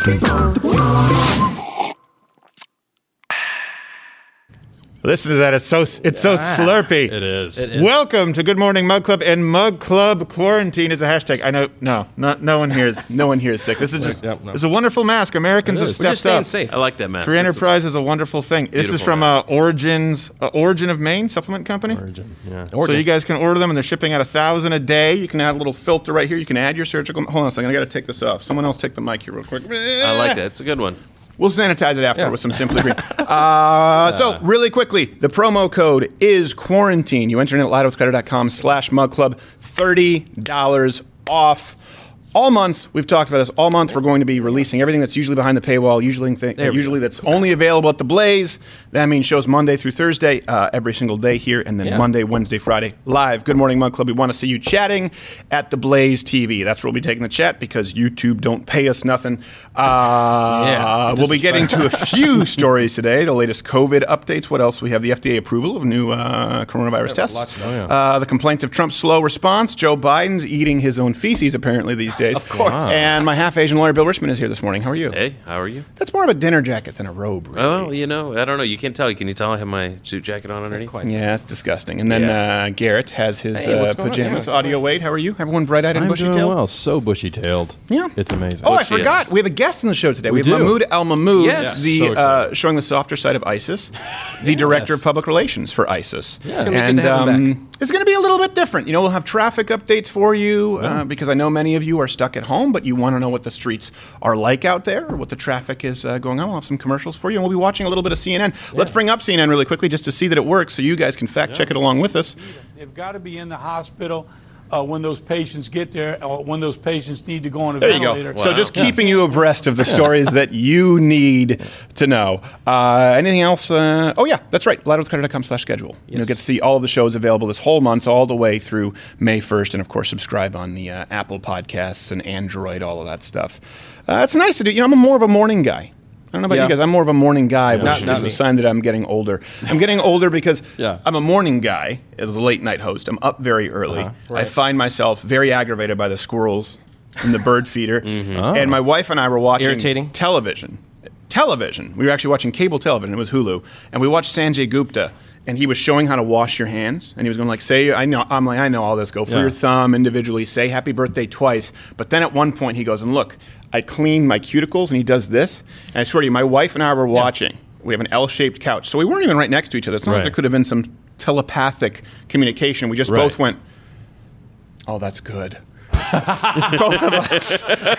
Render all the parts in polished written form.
Listen to that. It's so slurpy. It is. Welcome to Good Morning Mug Club, and Mug Club Quarantine is a hashtag. I know, no one here is sick. This is just, it's a wonderful mask. Americans have stepped We're just staying up. safe. I like that mask. Free enterprise is a wonderful thing. This is from Origin of Maine supplement company. Origin, yeah. So you guys can order them, and they're shipping at 1,000 a day. You can add a little filter right here. You can add your surgical. Hold on a second. I got to take this off. Someone else take the mic here real quick. I like that. It's a good one. We'll sanitize it after with some Simply Green. So, really quickly, the promo code is quarantine. You enter in at ladowithcredit.com/mugclub, $30 off. All month, we've talked about this. All month, we're going to be releasing everything that's usually behind the paywall, usually that's only available at the Blaze. That means shows Monday through Thursday, every single day here, and then Monday, Wednesday, Friday, live. Good Morning Mug Club. We want to see you chatting at the Blaze TV. That's where we'll be taking the chat because YouTube don't pay us nothing. We'll be getting to a few stories today. The latest COVID updates. What else? We have the FDA approval of new coronavirus tests. The complaint of Trump's slow response. Joe Biden's eating his own feces apparently these days. Of course. Wow. And my half-Asian lawyer, Bill Richmond, is here this morning. How are you? Hey, how are you? That's more of a dinner jacket than a robe, really. Oh, I don't know. You can't tell. Can you tell I have my suit jacket on underneath? Yeah, it's disgusting. And then Garrett has his pajamas. Audio Wade, how are you? Everyone bright-eyed and bushy-tailed? I'm doing well. So bushy-tailed. Yeah. It's amazing. Oh, I forgot. We have a guest on the show today. We have Mahmoud El-Mahmoud, showing the softer side of ISIS, the director of public relations for ISIS. Yeah. And it's going to be a little bit different. We'll have traffic updates for you because I know many of you are stuck at home, but you want to know what the streets are like out there or what the traffic is going on. We'll have some commercials for you, and we'll be watching a little bit of CNN. Yeah. Let's bring up CNN really quickly just to see that it works so you guys can fact-check it along with us. They've got to be in the hospital when those patients get there, or when those patients need to go on a ventilator. There you go. Wow. So just keeping you abreast of the stories that you need to know. Anything else? That's right. ladowithcredit.com/schedule. Yes. Get to see all of the shows available this whole month, all the way through May 1st. And, of course, subscribe on the Apple Podcasts and Android, all of that stuff. It's nice to do. I'm more of a morning guy. I don't know about you guys. I'm more of a morning guy, which is a sign that I'm getting older. I'm getting older because I'm a morning guy as a late-night host. I'm up very early. Right. I find myself very aggravated by the squirrels and the bird feeder. And my wife and I were watching television. We were actually watching cable television. It was Hulu. And we watched Sanjay Gupta. And he was showing how to wash your hands. And he was going like, I know all this. Go for your thumb individually. Say happy birthday twice. But then at one point he goes, and look, I clean my cuticles, and he does this. And I swear to you, my wife and I were watching. We have an L-shaped couch. So we weren't even right next to each other. It's not like there could have been some telepathic communication. We just both went, oh, that's good. Both of us.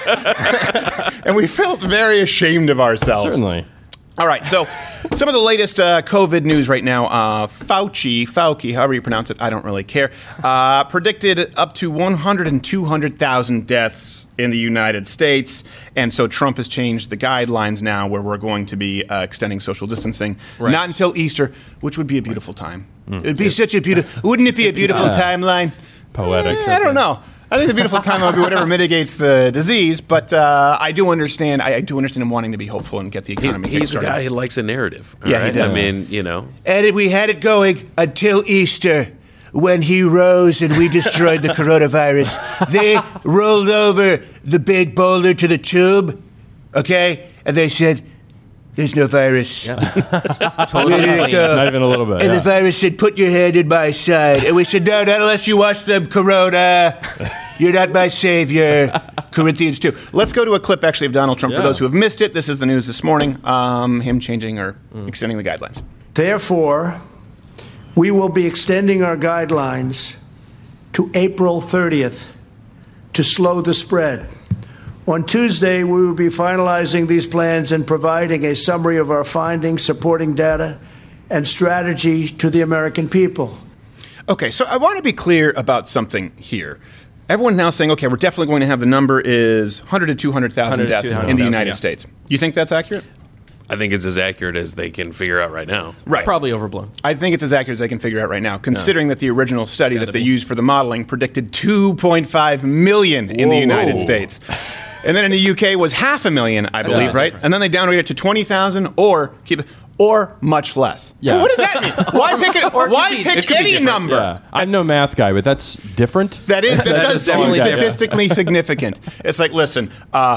And we felt very ashamed of ourselves. Certainly. All right, so some of the latest COVID news right now. Fauci, however you pronounce it, I don't really care, predicted up to 100 and 200,000 deaths in the United States. And so Trump has changed the guidelines now where we're going to be extending social distancing. Not until Easter, which would be a beautiful time. It would be such a beautiful, wouldn't it be a beautiful timeline? Poetic. I don't know. I think the beautiful time would be whatever mitigates the disease, but I do understand. I do understand him wanting to be hopeful and get the economy kickstarted. He's a guy who likes a narrative. He does. I mean, And we had it going until Easter, when he rose and we destroyed the coronavirus. They rolled over the big boulder to the tube, okay, and they said, "There's no virus." Totally. Not even a little bit. And the virus said, "Put your hand in my side." And we said, "No, not unless you wash them, Corona. You're not my savior." Corinthians 2. Let's go to a clip, actually, of Donald Trump. For those who have missed it, this is the news this morning. Him changing or extending the guidelines. Therefore, we will be extending our guidelines to April 30th to slow the spread. On Tuesday, we will be finalizing these plans and providing a summary of our findings, supporting data, and strategy to the American people. Okay, so I want to be clear about something here. Everyone's now saying, okay, we're definitely going to have the number is 100 to 200,000 deaths in the United States. You think that's accurate? I think it's as accurate as they can figure out right now. Right. Probably overblown. I think it's as accurate as they can figure out right now, considering that the original study that they used for the modeling predicted 2.5 million in the United States. And then in the UK was 500,000, I believe, right? And then they downgraded it to 20,000 or or much less. Yeah. What does that mean? Why pick it? Why pick any number? Yeah. I'm no math guy, but that's different. That does seem definitely different. statistically significant. It's like, listen,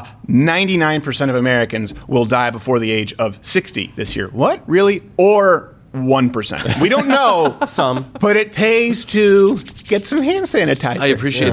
99% of Americans will die before the age of 60 this year. What? Really? Or 1%. We don't know. Some. But it pays to get some hand sanitizer. I appreciate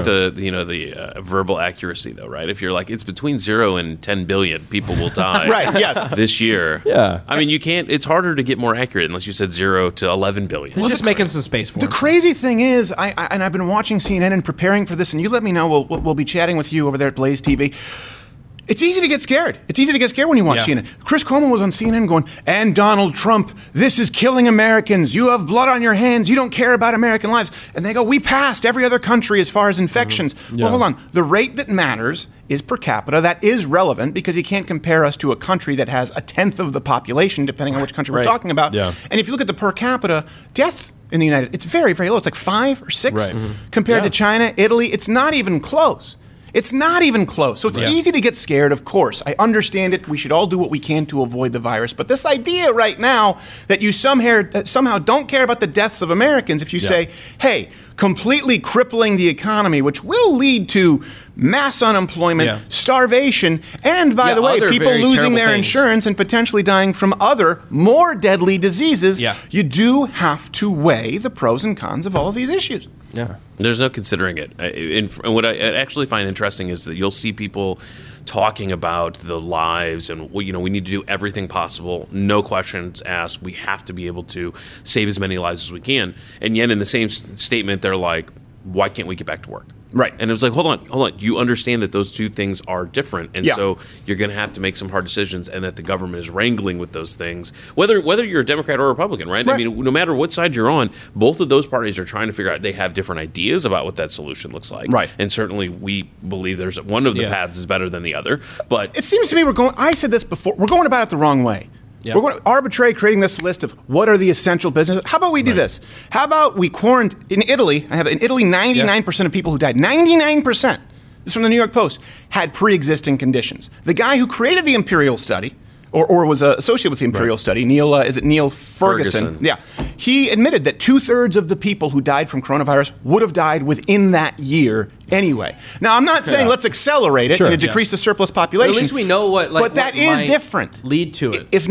the verbal accuracy, though, right? If you're like, it's between 0 and 10 billion people will die Right, yes. this year. Yeah. I mean, you can't, it's harder to get more accurate unless you said 0 to 11 billion. He's just making some space for The him. crazy thing is, I've been watching CNN and preparing for this, and you let me know, we'll be chatting with you over there at Blaze TV. It's easy to get scared. It's easy to get scared when you watch CNN. Chris Cuomo was on CNN going, and Donald Trump, this is killing Americans. You have blood on your hands. You don't care about American lives. And they go, we passed every other country as far as infections. Well, hold on. The rate that matters is per capita. That is relevant because you can't compare us to a country that has a tenth of the population, depending on which country we're talking about. Yeah. And if you look at the per capita death in the United States, it's very, very low. It's like 5 or 6 compared to China, Italy. It's not even close. It's not even close. So it's easy to get scared, of course. I understand it. We should all do what we can to avoid the virus. But this idea right now that you somehow don't care about the deaths of Americans if you say, hey, completely crippling the economy, which will lead to mass unemployment, starvation, and, by the way, other people very losing terrible their things. insurance and potentially dying from other, more deadly diseases. You do have to weigh the pros and cons of all of these issues. Yeah. There's no considering it. And what I actually find interesting is that you'll see people talking about the lives and, we need to do everything possible, no questions asked. We have to be able to save as many lives as we can. And yet in the same statement, they're like, why can't we get back to work? Right. And it was like, hold on. You understand that those two things are different. And so you're going to have to make some hard decisions and that the government is wrangling with those things, whether you're a Democrat or a Republican, right? I mean, no matter what side you're on, both of those parties are trying to figure out, they have different ideas about what that solution looks like. Right. And certainly we believe there's one of the paths is better than the other. But it seems to me I said this before, we're going about it the wrong way. We're going to arbitrarily creating this list of what are the essential businesses. How about we do this? How about we quarantine in Italy? In Italy, 99% of people who died, 99%, this is from the New York Post, had pre-existing conditions. The guy who created the Imperial study, or was associated with the Imperial study, Neil Ferguson? Yeah. He admitted that 2/3 of the people who died from coronavirus would have died within that year anyway. Now, I'm not saying let's accelerate it and decrease the surplus population. But at least we know but that is different. Lead to it. If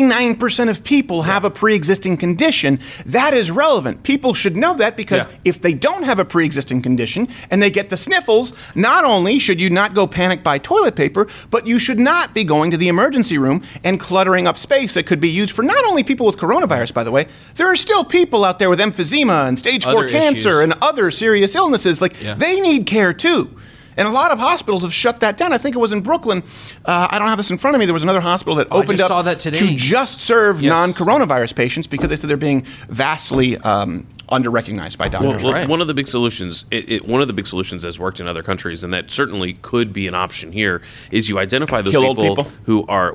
99% of people have a pre-existing condition, that is relevant. People should know that because if they don't have a pre-existing condition and they get the sniffles, not only should you not go panic buy toilet paper, but you should not be going to the emergency room and cluttering up space that could be used for not only people with coronavirus, by the way. There are still people out there with emphysema and stage 4 cancer and other serious illnesses. They need care too. And a lot of hospitals have shut that down. I think it was in Brooklyn. I don't have this in front of me. There was another hospital that opened up to just serve non-coronavirus patients because they said they're being vastly under-recognized by doctors. Well, one of the big solutions, one of the big solutions that's worked in other countries, and that certainly could be an option here, is you identify those people who are,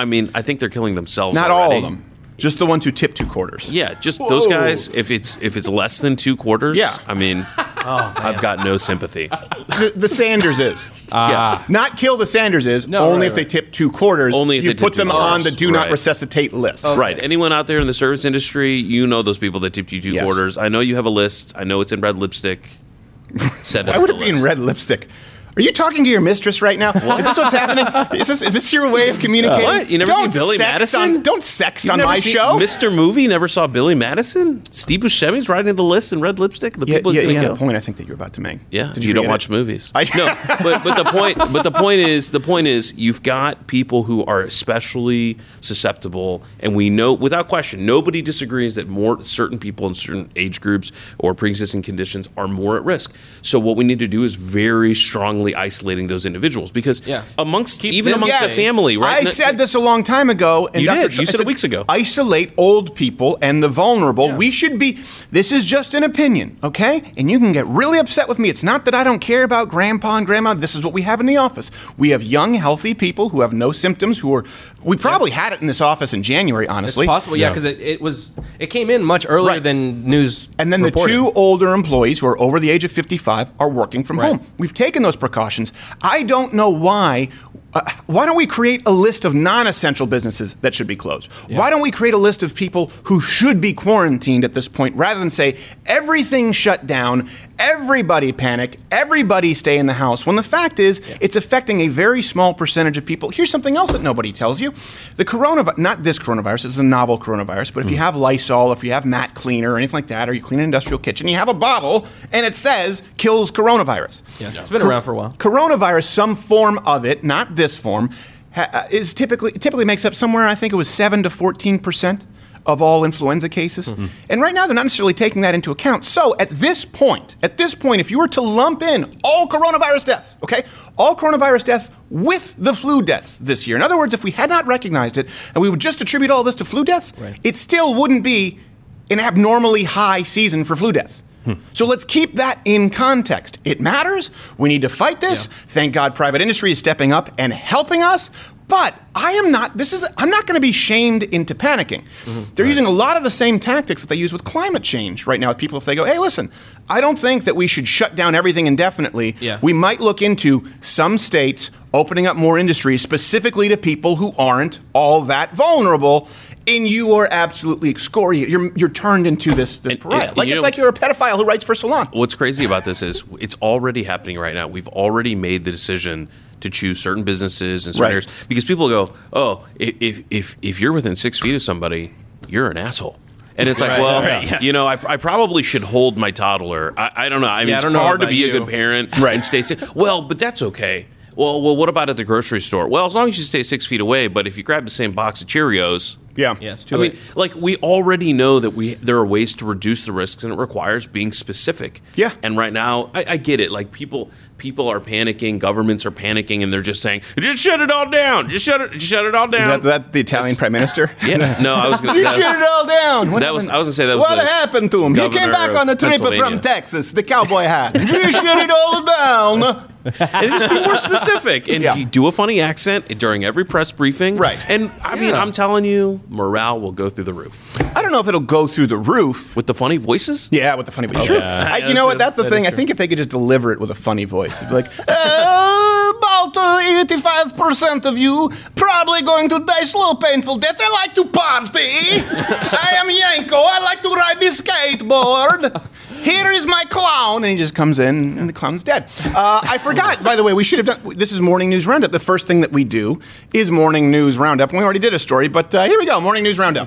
I think they're killing themselves Not already. all of them. Just the ones who tip 2 quarters. Yeah, just those guys. If it's less than 2 quarters, I've got no sympathy. The Sanders is. Not kill the Sanders is. Only if they tip 2 quarters. Only if you they tip put them 2 quarters. on the do not resuscitate list. Right. Anyone out there in the service industry, you know those people that tipped you 2 quarters. I know you have a list. I know it's in red lipstick. Why would it be in red lipstick? Are you talking to your mistress right now? Is this what's happening? Is this your way of communicating? What? You never seen Billy Madison? Don't sext on my show. Mr. Movie never saw Billy Madison? Steve Buscemi's writing the list in red lipstick. The people you had a point I think that you were about to make. Yeah, Did you don't forget watch it? movies. No, but the point is you've got people who are especially susceptible, and we know without question nobody disagrees that certain people in certain age groups or pre-existing conditions are more at risk. So what we need to do is very strongly isolating those individuals because amongst the family, right? I said this a long time ago. And You did. You said it weeks ago. Isolate old people and the vulnerable. Yeah. We should be. This is just an opinion, okay? And you can get really upset with me. It's not that I don't care about grandpa and grandma. This is what we have in the office. We have young, healthy people who have no symptoms. We probably had it in this office in January. Honestly, it's possible. Yeah, because it came in much earlier than news. And then reported. The 2 older employees who are over the age of 55 are working from home. We've taken those precautions. I don't know why Why don't we create a list of non-essential businesses that should be closed? Yeah. Why don't we create a list of people who should be quarantined at this point, rather than say everything shut down, everybody panic, everybody stay in the house, when the fact is it's affecting a very small percentage of people. Here's something else that nobody tells you. The coronavirus, not this coronavirus, it's a novel coronavirus, but if you have Lysol, if you have mat cleaner or anything like that, or you clean an industrial kitchen, you have a bottle and it says kills coronavirus. Yeah. It's been around for a while. Coronavirus, some form of it, not this form, is typically makes up somewhere, I think it was 7 to 14% of all influenza cases. Mm-hmm. And right now they're not necessarily taking that into account. So at this point, if you were to lump in all coronavirus deaths, okay, all coronavirus deaths with the flu deaths this year. In other words, if we had not recognized it and we would just attribute all this to flu deaths, it still wouldn't be an abnormally high season for flu deaths. So let's keep that in context. It matters. We need to fight this. Yeah. Thank God private industry is stepping up and helping us. But I'm not going to be shamed into panicking. Mm-hmm. They're using a lot of the same tactics that they use with climate change right now with people. If they go, hey, listen, I don't think that we should shut down everything indefinitely. Yeah. We might look into some states opening up more industries specifically to people who aren't all that vulnerable. And you are absolutely excoriated. You're turned into this pariah. It's like you're a pedophile who writes for Salon. What's crazy about this is it's already happening right now. We've already made the decision to choose certain businesses and certain areas because people go, oh, if you're within 6 feet of somebody, you're an asshole. And it's like, I probably should hold my toddler. I don't know. I mean, it's hard to be a good parent and stay safe. Well, but that's okay. Well, what about at the grocery store? Well, as long as you stay 6 feet away, but if you grab the same box of Cheerios... Yeah, it's too late. We already know that there are ways to reduce the risks, and it requires being specific. Yeah. And right now, I get it. Like, people are panicking, governments are panicking, and they're just saying, just shut it all down. Just shut it all down. Is that the Italian prime minister? Yeah. No, I was going to... You shut it all down. I was going to say that was what happened to him? He came back on a trip from Texas, the cowboy hat. You shut it all down. And just be more specific. And you do a funny accent during every press briefing. Right. And, I mean, I'm telling you, morale will go through the roof. I don't know if it'll go through the roof. With the funny voices? Yeah, with the funny voices. Sure. You know what? That's the thing. I think if they could just deliver it with a funny voice, it'd be like, about 85% of you probably going to die slow, painful death. I like to party. I am Yanko. I like to ride the skateboard. Here is my clown. And he just comes in, and the clown's dead. I forgot, by the way, we should have done, this is Morning News Roundup. The first thing that we do is Morning News Roundup. And we already did a story, but here we go, Morning News Roundup.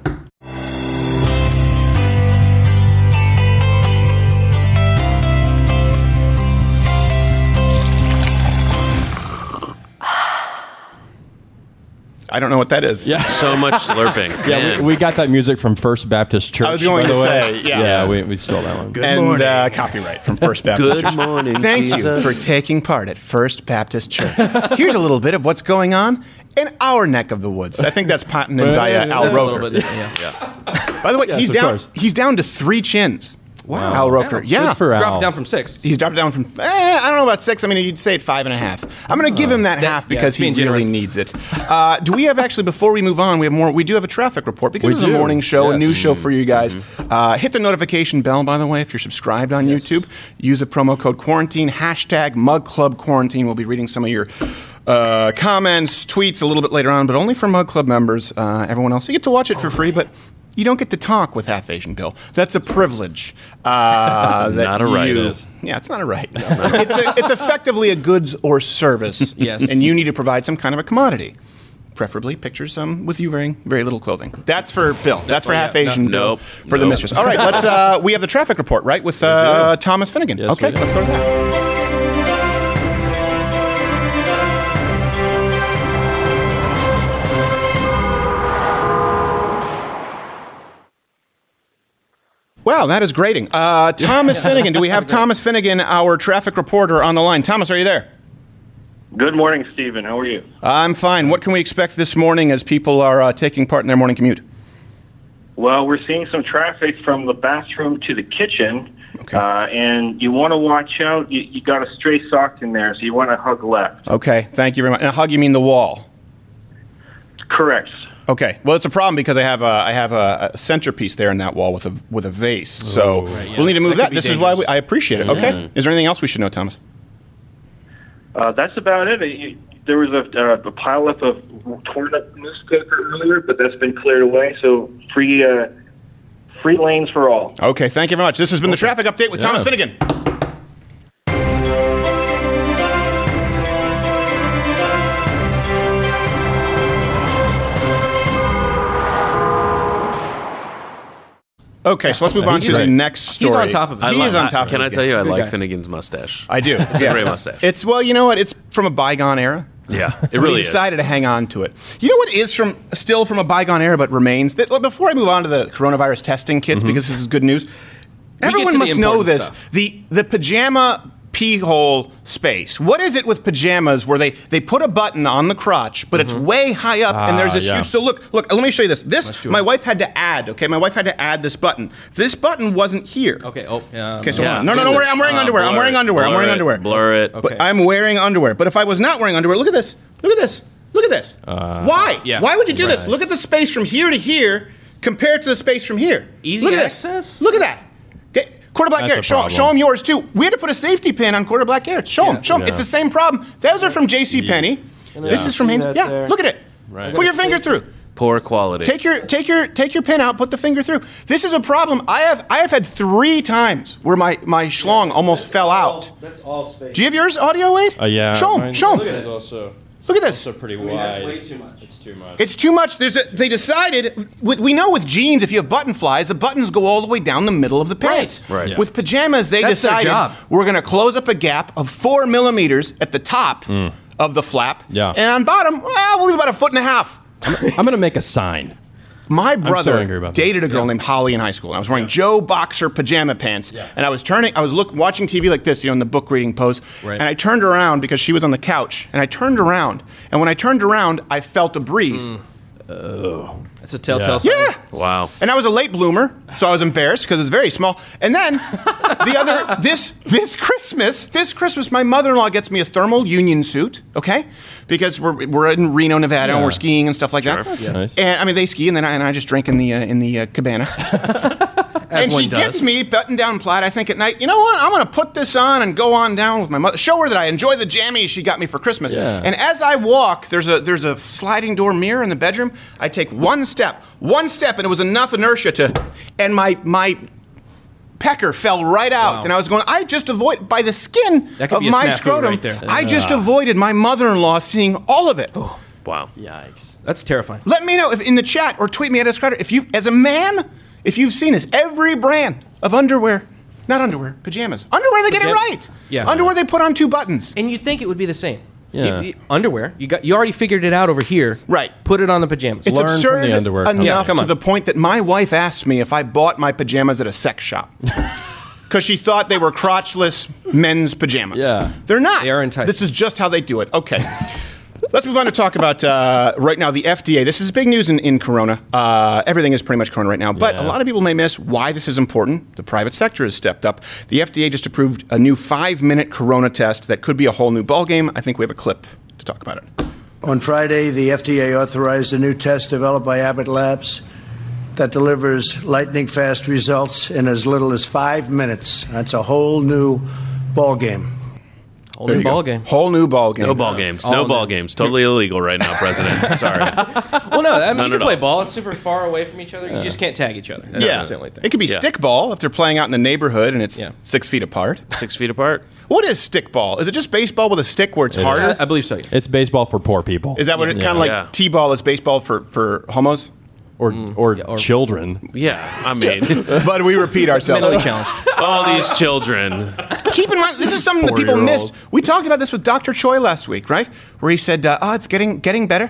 I don't know what that is. Yeah. So much slurping. Yeah, we got that music from First Baptist Church. I was going to say, yeah, we stole that one. Good morning. Copyright from First Baptist Church. Good morning, Thank Jesus. you for taking part at First Baptist Church. Here's a little bit of what's going on in our neck of the woods. I think that's patented by Al Roker. By the way, he's down to 3 chins. Wow. Al Roker. Yeah. He's dropped down from 6. He's dropped down from, I don't know about 6. I mean, you'd say it 5.5. I'm going to give him that half because he really needs it. Do we have actually, before we move on, we have more. We do have a traffic report because it's a morning show, a news show for you guys. Hit the notification bell, by the way, if you're subscribed on YouTube. Use a promo code quarantine, hashtag Mug Club Quarantine. We'll be reading some of your comments, tweets a little bit later on, but only for Mug Club members. Everyone else, you get to watch it for free, but you don't get to talk with Half Asian Bill. That's a privilege. Not a right. Yeah, it's not a right. No. It's effectively a goods or service. Yes. And you need to provide some kind of a commodity. Preferably pictures with you wearing very little clothing. That's for Bill. That's for Half Asian Bill. For the mistress. All right, let's. We have the traffic report, right, with Thomas Finnegan. Yes, okay, let's go to that. Wow, that is grating. Thomas Finnegan. Do we have Thomas Finnegan, our traffic reporter, on the line? Thomas, are you there? Good morning, Stephen. How are you? I'm fine. What can we expect this morning as people are taking part in their morning commute? Well, we're seeing some traffic from the bathroom to the kitchen, and you want to watch out. You got a stray sock in there, so you want to hug left. Okay, thank you very much. And hug, you mean the wall? Correct. Okay. Well, it's a problem because I have a centerpiece there in that wall with a vase. So we'll need to move that. This is why I appreciate it. Okay. Is there anything else we should know, Thomas? That's about it. there was a pileup of torn up newspaper earlier, but that's been cleared away. So free lanes for all. Okay, thank you very much. This has been the traffic update with Thomas Finnegan. Okay, so let's move on to the next story. He's on top of it. He is on top of it. Can I tell you, I like guy. Finnegan's mustache. I do. It's a great mustache. It's, well, you know what? It's from a bygone era. Yeah, it But really he is. decided to hang on to it. You know what is still from a bygone era but remains? Before I move on to the coronavirus testing kits, because this is good news, everyone must know this. stuff. The pajama pee hole space. What is it with pajamas where they put a button on the crotch, but it's way high up, and there's this huge... So look, let me show you this. My wife had to add, my wife had to add this button. This button wasn't here. Okay, Okay, so hold on. No, don't worry. I'm wearing underwear. I'm wearing underwear. I'm wearing underwear. Blur it. But I'm wearing underwear. But if I was not wearing underwear, look at this. Look at this. Look at this. Why? Yeah. Why would you do this? Look at the space from here to here compared to the space from here. Easy look at access? This. Look at that. Okay. Quarter Black Garrett, show them yours too. We had to put a safety pin on Quarter Black Garrett. Show them. It's the same problem. Those are from JCPenney. This is from Hanes. Yeah, look at it. Right. Put your finger through. Poor quality. Take your pin out. Put the finger through. This is a problem. I have had 3 times where my schlong almost fell out. That's all space. Do you have yours audio, Wade? Yeah. Show them. Show Look at them. it. Also Look at this. pretty wide. That's way too much. It's too much. It's too much. They decided. We know with jeans, if you have button flies, the buttons go all the way down the middle of the pants. Right. Yeah. With pajamas, they That's their decided job. we're going to close up a gap of 4 millimeters at the top of the flap. Yeah. And on bottom, we'll leave about 1.5 feet. I'm gonna make a sign. My so brother angry about dated a girl named Holly in high school. And I was wearing Joe Boxer pajama pants, and I was watching TV like this, in the book reading pose. Right. And I turned around because she was on the couch, and I turned around, and when I turned around, I felt a breeze. That's a telltale sign. Yeah. Wow. And I was a late bloomer, so I was embarrassed because it's very small. And then this Christmas, my mother-in-law gets me a thermal union suit, okay? Because we're in Reno, Nevada, and we're skiing and stuff like that. That's nice. And I mean, they ski, and then I just drink in the cabana. And she gives me button-down plaid. I think at night, you know what? I'm going to put this on and go on down with my mother. Show her that I enjoy the jammies she got me for Christmas. Yeah. And as I walk, there's a sliding door mirror in the bedroom. I take one step, and it was enough inertia and my pecker fell right out. Wow. And I was going, I just avoid by the skin That could of be a my snafu scrotum. right there. I just avoided my mother-in-law seeing all of it. Wow. Yikes. That's terrifying. Let me know if in the chat or tweet me at Escrow if you, as a man, if you've seen this. Every brand of underwear, not underwear, pajamas. Underwear, they get it right. Yeah. Underwear, they put on 2 buttons. And you'd think it would be the same. Yeah. Underwear. You already figured it out over here. Right. Put it on the pajamas. It's Learn from absurd the underwear enough company. Yeah, come to on. the point that my wife asked me if I bought my pajamas at a sex shop. Because she thought they were crotchless men's pajamas. Yeah. They're not. They are enticing. This is just how they do it. Okay. Let's move on to talk about, right now, the FDA. This is big news in Corona. Everything is pretty much Corona right now. But a lot of people may miss why this is important. The private sector has stepped up. The FDA just approved a new 5-minute Corona test that could be a whole new ballgame. I think we have a clip to talk about it. On Friday, the FDA authorized a new test developed by Abbott Labs that delivers lightning-fast results in as little as 5 minutes. That's a whole new ballgame. Whole new ball game. Whole new ballgame. No ball games. No ball games. Totally illegal right now, President. Sorry. Well, no, I mean, None you can at play all. ball. It's super far away from each other. You just can't tag each other. That's the only thing. It could be Yeah. stickball if they're playing out in the neighborhood and it's 6 feet apart. 6 feet apart. What is stickball? Is it just baseball with a stick where it's harder? I believe so. Yeah. It's baseball for poor people. Is that what it kind of like Yeah. T-ball is baseball for homos? or children? Yeah, I mean, But we repeat ourselves. Mentally challenged. all these children. Keep in mind, this is something that people 4-year-olds. missed. We talked about this with Dr. Choi last week, right? Where he said, it's getting better.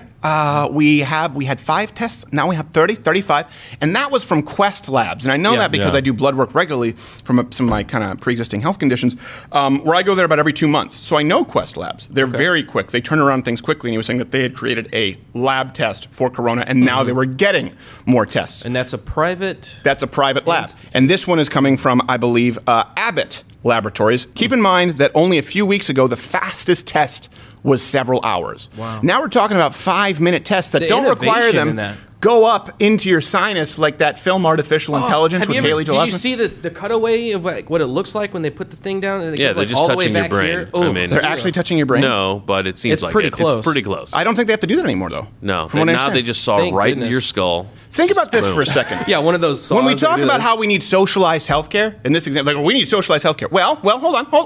We had 5 tests. Now we have 30, 35. And that was from Quest Labs. And I know that because I do blood work regularly from some of my kind of pre-existing health conditions, where I go there about every 2 months. So I know Quest Labs. They're very quick. They turn around things quickly. And he was saying that they had created a lab test for Corona, and now they were getting more tests. And that's a private... That's a private lab. And this one is coming from, I believe, Abbott Laboratories. Keep in mind that only a few weeks ago, the fastest test was several hours. Wow. Now we're talking about 5-minute tests that The don't require innovation them. in that. go up into your sinus like that film Artificial Intelligence with Haley Joel Osment. Did you see the cutaway of like what it looks like when they put the thing down? And it goes, they're like, just all the way touching your back brain. here? I mean, They're actually touching your brain? No, but it seems It's like pretty it. close. It's pretty close. I don't think they have to do that anymore, though. No, From what I now they understand. just saw Thank right into goodness. your skull. Think about this Boom. for a second. Yeah, one of those saws. When we that talk do about this. how we need socialized healthcare, in this example, like we need socialized healthcare. Well, hold on.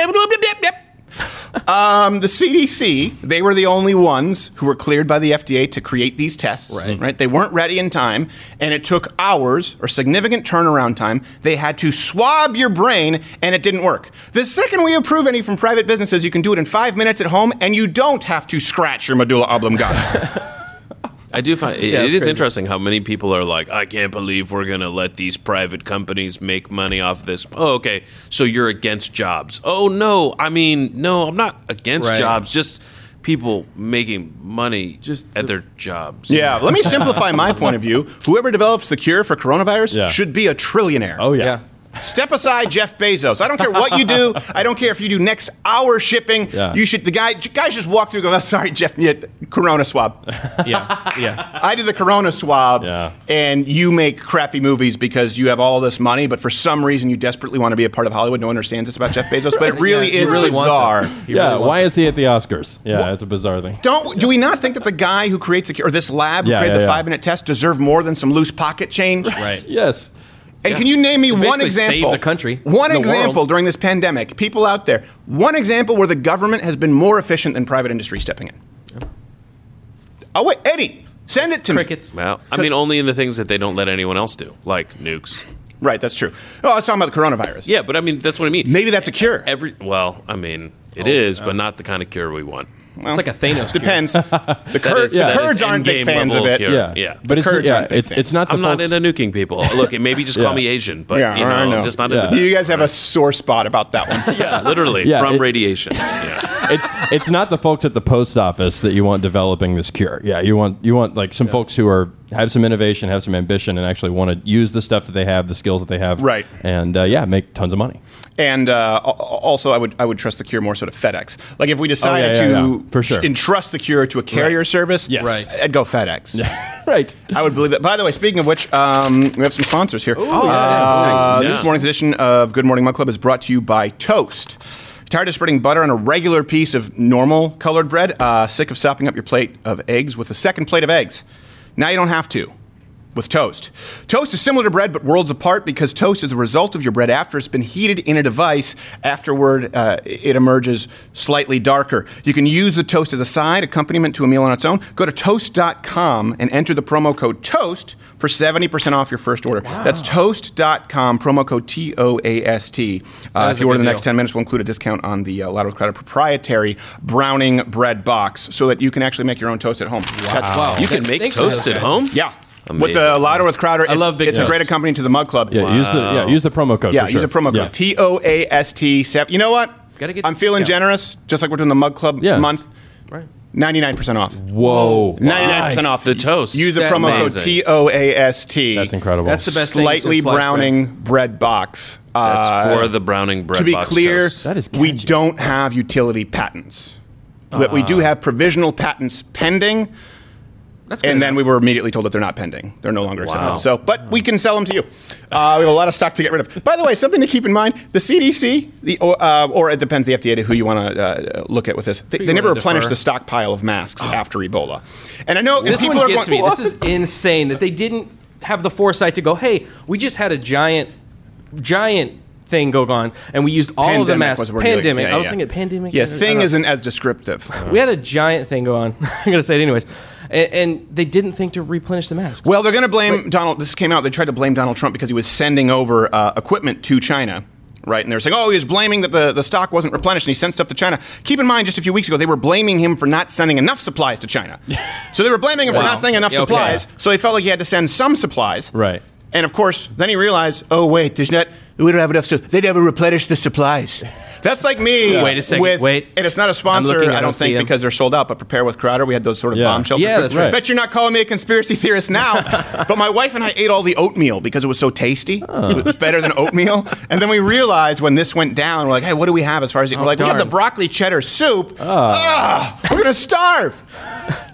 The CDC, they were the only ones who were cleared by the FDA to create these tests. Right? They weren't ready in time, and it took hours or significant turnaround time. They had to swab your brain, and it didn't work. The second we approve any from private businesses, you can do it in 5 minutes at home, and you don't have to scratch your medulla oblongata. I do find it is crazy. interesting how many people are like, I can't believe we're going to let these private companies make money off this. Oh, okay. So you're against jobs. Oh, no. I mean, no, I'm not against jobs. Just people making money at their jobs. Yeah, let me simplify my point of view. Whoever develops the cure for coronavirus should be a trillionaire. Oh, yeah. Step aside Jeff Bezos. I don't care what you do. I don't care if you do next hour shipping. Yeah. You should. Guys just walk through and go, oh, sorry, Jeff, Corona swab. Yeah. I did the Corona swab, Yeah. and you make crappy movies because you have all this money, but for some reason you desperately want to be a part of Hollywood. No one understands this about Jeff Bezos, but it really He is really wants bizarre. it. He Yeah, really wants why it. is he at the Oscars? Yeah, it's a bizarre thing. Do we not think that the guy who creates a cure, or this lab who created the 5-minute test, deserve more than some loose pocket change? Right. Yes. And can you name me one basically example? saved the country, One the example world. during this pandemic, people out there, one example where the government has been more efficient than private industry stepping in. Oh, wait, Eddie, send it to Crickets. Well, I mean, only in the things that they don't let anyone else do, like nukes. me. Right, that's true. Oh, I was talking about the coronavirus. Yeah, but I mean, that's what I mean. Maybe that's a cure. Well, I mean, it is, but not the kind of cure we want. Well, It's like a Thanos. cure. Depends. The Kurds, that is Kurds aren't big endgame fans of level it. cure. Yeah. But it's, Kurds aren't big fans. it's not the I'm not folks- into nuking people. Look, maybe just call me Asian, but Yeah, you know, I know. I'm just not Yeah. into You guys have a sore spot about that one. Yeah, literally Yeah, from it- radiation. Yeah. it's not the folks at the post office that you want developing this cure. Yeah, you want like some folks who have some innovation, have some ambition, and actually want to use the stuff that they have, the skills that they have, Right. And make tons of money. And also, I would trust the cure more so to FedEx. Like if we decided yeah, for sure. entrust the cure to a carrier service, Yes. Right. I'd go FedEx. Right. I would believe that. By the way, speaking of which, we have some sponsors here. nice. This morning's edition of Good Morning Mug Club is brought to you by Toast. Tired of spreading butter on a regular piece of normal colored bread? Sick of sopping up your plate of eggs with a second plate of eggs? Now you don't have to. With Toast. Toast is similar to bread, but worlds apart because Toast is the result of your bread after it's been heated in a device. Afterward, it emerges slightly darker. You can use the toast as a side accompaniment to a meal on its own. Go to Toast.com and enter the promo code TOAST for 70% off your first order. Wow. That's Toast.com, promo code TOAST. If you order in the next 10 minutes, we'll include a discount on the Loud with Crowder proprietary browning bread box so that you can actually make your own toast at home. Wow. You can make Thanks for toast those at guys. home? Yeah. Amazing. With the Louder with Crowder, it's, love big it's a great toast. accompaniment to the Mug Club. Yeah, use the promo code. Yeah, for use sure. a promo code TOAST. You know what? Gotta get I'm feeling discount. generous, just like we're doing the Mug Club month. Right. 99% off. Whoa. 99% off The toast. Use the That's promo amazing. code TOAST. That's incredible. That's the best thing Slightly since sliced browning bread box. That's for the browning bread To be box clear, toast. That is we catchy. don't have utility patents. But we do have provisional patents pending. That's good And then enough. we were immediately told that they're not pending. They're no longer acceptable. Wow. So, but we can sell them to you. We have a lot of stock to get rid of. By the way, something to keep in mind: the CDC, or it depends the FDA to who you want to look at with this. They you never wanna replenish defer. the stockpile of masks after Ebola. And I know This people one are gets going, me. This is insane that they didn't have the foresight to go, hey, we just had a giant thing go on, and we used all of the Pandemic masks. was the word you like. Pandemic. Yeah, I was yeah. thinking pandemic. Yeah, I thing don't know. isn't as descriptive. We had a giant thing go on. I'm going to say it anyways. And they didn't think to replenish the masks. Well, they're going to blame Donald. This came out. They tried to blame Donald Trump because he was sending over equipment to China. Right, and they're saying, oh, he was blaming that the stock wasn't replenished and he sent stuff to China. Keep in mind, just a few weeks ago, they were blaming him for not sending enough supplies to China. So they were blaming him for not sending enough Yeah, okay. supplies, so he felt like he had to send some supplies. Right. And of course, then he realized, oh, wait, we don't have enough, so they never replenished the supplies. That's like me. Wait a second, And it's not a sponsor, looking, I I don't don't see think, him. because they're sold out, but Prepare with Crowder, we had those sort of Yeah. bombshell. Yeah, that's right. Bet you're not calling me a conspiracy theorist now. But my wife and I ate all the oatmeal because it was so tasty. It was better than oatmeal. And then we realized when this went down, we're like, hey, what do we have as far as... we're like, we have the darn. broccoli cheddar soup. We're going to starve.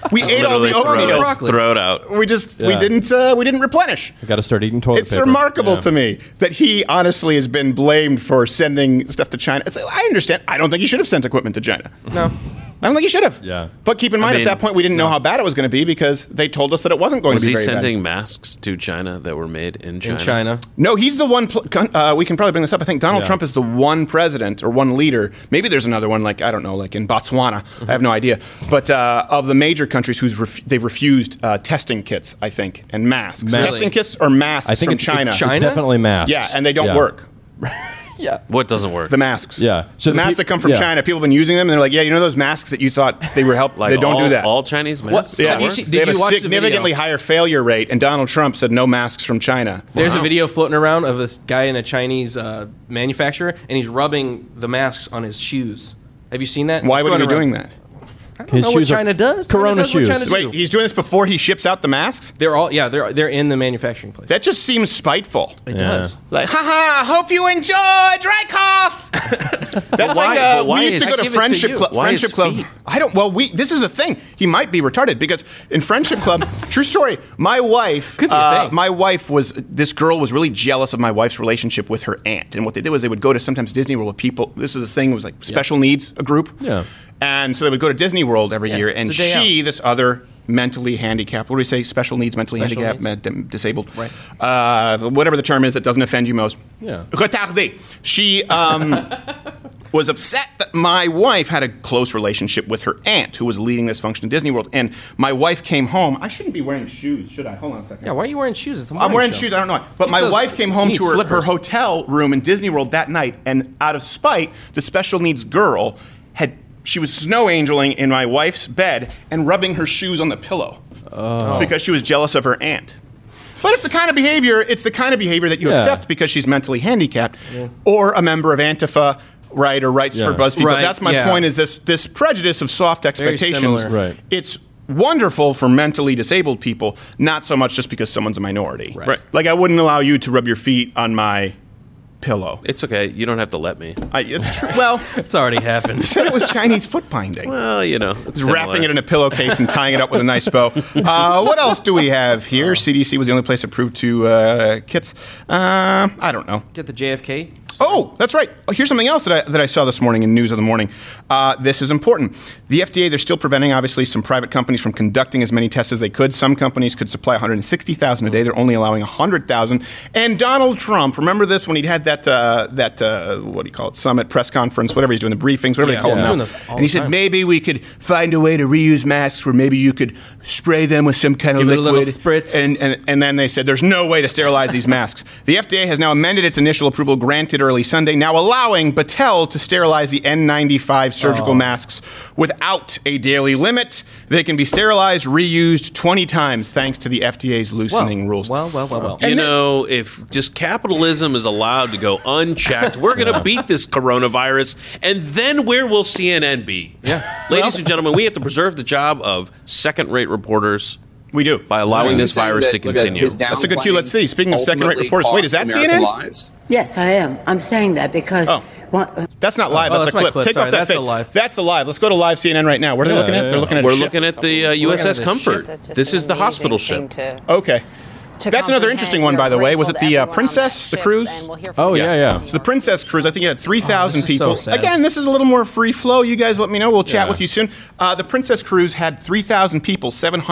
We ate all the oatmeal. Throw it out. We didn't replenish. I got to start eating toilet It's paper. remarkable to me that he honestly has been blamed for sending stuff to China. I understand. I don't think he should have sent equipment to China. No. I don't think he should have. Yeah. But keep in mind, at that point, we didn't know how bad it was going to be because they told us that it wasn't going Was to be he very sending bad. masks to China that were made in China? In China. No, he's the one. We can probably bring this up. I think Donald Trump is the one president or one leader. Maybe there's another one, like, I don't know, like in Botswana. I have no idea. But of the major countries they've refused testing kits, I think, and masks. Really? Testing kits or masks I think from it's China. It's definitely masks. Yeah, and they don't work. Yeah. What doesn't work? The masks. Yeah. So the masks that come from China, people have been using them, and they're like, yeah, you know those masks that you thought they were help? Like they don't do that. All Chinese masks? Yeah, Have you seen- they have did a you watch the significantly video? higher failure rate, and Donald Trump said no masks from China. There's a video floating around of this guy in a Chinese manufacturer, and he's rubbing the masks on his shoes. Have you seen that? Why It's would he going be around. doing that? I don't know what China does. Corona China does what shoes. China do. Wait, he's doing this before he ships out the masks? They're they're in the manufacturing place. That just seems spiteful. It does. Like, haha, hope you enjoy, dry cough. That's why- like why we used to is- go to I give it to Friendship you. Club. Why Friendship his Club. feet? I don't. Well, this is a thing. He might be retarded because in Friendship Club, true story. My wife, Could be a thing. my wife was. This girl was really jealous of my wife's relationship with her aunt, and what they did was they would go to sometimes Disney World with people. This was a thing. It was like special needs, a group. Yeah. And so they would go to Disney World every year, and it's a day she, this other mentally handicapped, what do we say? Special needs, mentally Special handicapped, disabled. Right. Whatever the term is that doesn't offend you most. Yeah. Retardé. She was upset that my wife had a close relationship with her aunt who was leading this function in Disney World. And my wife came home. I shouldn't be wearing shoes, should I? Hold on a second. Yeah, why are you wearing shoes? It's a I'm morning wearing show. shoes. I don't know why. But Keep my those- wife came home you to need her slippers. hotel room in Disney World that night, and out of spite, the special needs girl she was snow angeling in my wife's bed and rubbing her shoes on the pillow because she was jealous of her aunt. But it's the kind of behavior that you accept because she's mentally handicapped or a member of Antifa, right, or Rights for BuzzFeed. Right, But that's my point is this prejudice of soft expectations. similar. Right. It's wonderful for mentally disabled people, not so much just because someone's a minority. Right. Like I wouldn't allow you to rub your feet on my pillow. It's okay. You don't have to let me. It's true. Well, It's already happened. you said it was Chinese foot binding. Well, you know. It's Just wrapping it in a pillowcase and tying it up with a nice bow. What else do we have here? CDC was the only place approved to kits. I don't know. Get the JFK. Oh, that's right. Oh, here's something else that I saw this morning in News of the Morning. This is important. The FDA, they're still preventing, obviously, some private companies from conducting as many tests as they could. Some companies could supply 160,000 a day. They're only allowing 100,000. And Donald Trump, remember this when he had that what do you call it, summit, press conference, whatever he's doing, the briefings, whatever they call he's them doing now. this all And he the said time. maybe we could find a way to reuse masks where maybe you could spray them with some kind of Give it a liquid. little spritz. And then they said there's no way to sterilize these masks. The FDA has now amended its initial approval granted early Sunday, now allowing Battelle to sterilize the N95 surgical masks without a daily limit. They can be sterilized, reused 20 times thanks to the FDA's loosening rules. Well. You know, if just capitalism is allowed to go unchecked, we're going to beat this coronavirus, and then where will CNN be? Yeah. Ladies and gentlemen, we have to preserve the job of second-rate reporters We do. by allowing this virus to continue. That's a good cue. Let's see. Speaking of second-rate reporters, wait, is that CNN? Yes, I am. I'm saying that because That's not live. Oh, that's a that's my clip. clip. Take Sorry, off that that's thing. the live. That's the live. Let's go to live CNN right now. What are they looking at? They're looking at. We're a ship. looking at the USS Comfort. This is the hospital ship. Okay. That's another interesting one, by the way. Was it the Princess, the cruise? Oh, yeah. So the Princess cruise, I think it had 3,000 this is so people. sad. Again, this is a little more free flow. You guys let me know. We'll chat with you soon. The Princess cruise had 3,000 people.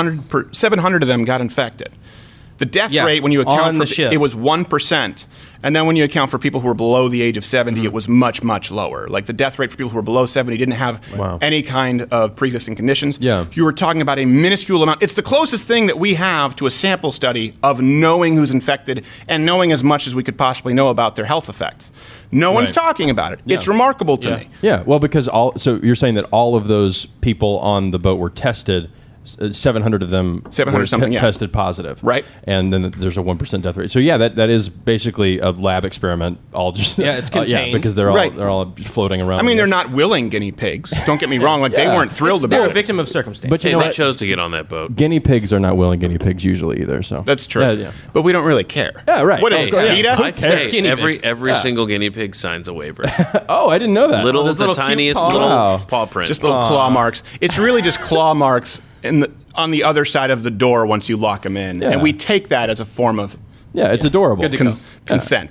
700 of them got infected. The death rate, when you account on for the ship. it was 1%. And then when you account for people who were below the age of 70, it was much, much lower. Like the death rate for people who were below 70 didn't have any kind of pre-existing conditions. Yeah. You were talking about a minuscule amount. It's the closest thing that we have to a sample study of knowing who's infected and knowing as much as we could possibly know about their health effects. No one's talking about it. It's remarkable to me. Yeah, well, because so you're saying that all of those people on the boat were tested. 700 of them 700 were something, tested positive. Right. And then there's a 1% death rate. So yeah, that is basically a lab experiment. All just it's contained. because they're all floating around. I mean, they're not willing guinea pigs. Don't get me wrong. Like they weren't thrilled They're about a it. victim of circumstance. But you Hey, know they what? chose to get on that boat. Guinea pigs are not willing guinea pigs usually either. So That's true. Yeah. But we don't really care. Yeah, right. What Oh, is so, it? yeah. PETA? Hey, Guinea pigs. every single guinea pig signs a waiver. Oh, I didn't know that. The cute tiniest paw. little Wow. paw print. Just little claw marks. It's really just claw marks on the other side of the door once you lock them in, and we take that as a form of it's adorable. Good to go. Consent.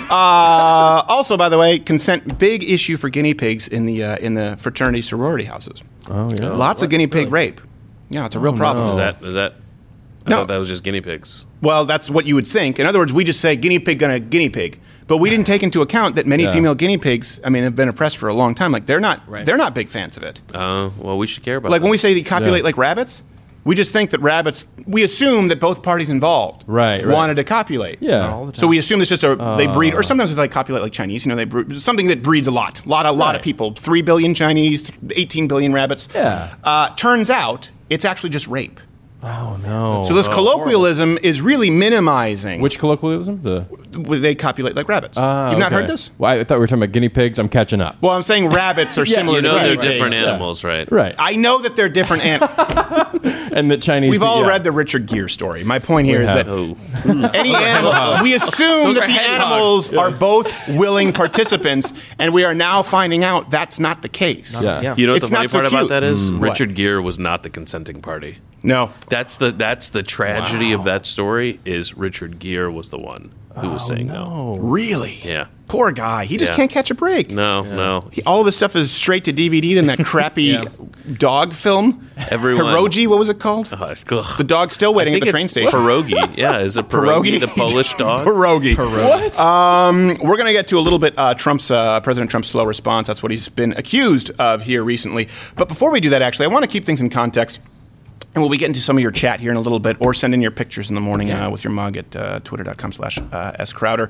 Also, by the way, consent, big issue for guinea pigs in the fraternity sorority houses. Oh yeah, lots of guinea pig rape. Yeah, it's a real problem. Is that? I thought that was just guinea pigs. Well, that's what you would think. In other words, we just say guinea pig gonna guinea pig, but we didn't take into account that many female guinea pigs, have been oppressed for a long time. Like they're not big fans of it. Well, we should care about. Like when we say they copulate like rabbits. We just think that rabbits. We assume that both parties involved wanted to copulate. Yeah. So we assume it's just they breed, or sometimes it's like copulate like Chinese. They breed something that breeds a lot of people. 3 billion Chinese, 18 billion rabbits. Yeah. Turns out it's actually just rape. Oh no. So this colloquialism is really minimizing. Which colloquialism? They copulate like rabbits. You've not heard this? Well, I thought we were talking about guinea pigs. I'm catching up. Well, I'm saying rabbits are similar. They're to different pigs. animals, right? Right. I know that they're different animals. And the Chinese. We've all read the Richard Gere story. My point here is that any animal, we assume that the animals are both willing participants, and we are now finding out that's not the case. You know what the funny part about that is? What? Richard Gere was not the consenting party. No. That's the tragedy of that story is Richard Gere was the one who was saying no. Really? Yeah. Poor guy. He just can't catch a break. No. All of his stuff is straight to DVD than that crappy dog film. Hiroji, what was it called? The dog's still waiting at the train station. Pierogi. Yeah, is it Pierogi, the Polish dog? Pierogi. What? We're going to get to a little bit President Trump's slow response. That's what he's been accused of here recently. But before we do that, actually, I want to keep things in context. And we'll be getting to some of your chat here in a little bit, or send in your pictures in the morning with your mug at twitter.com/scrowder.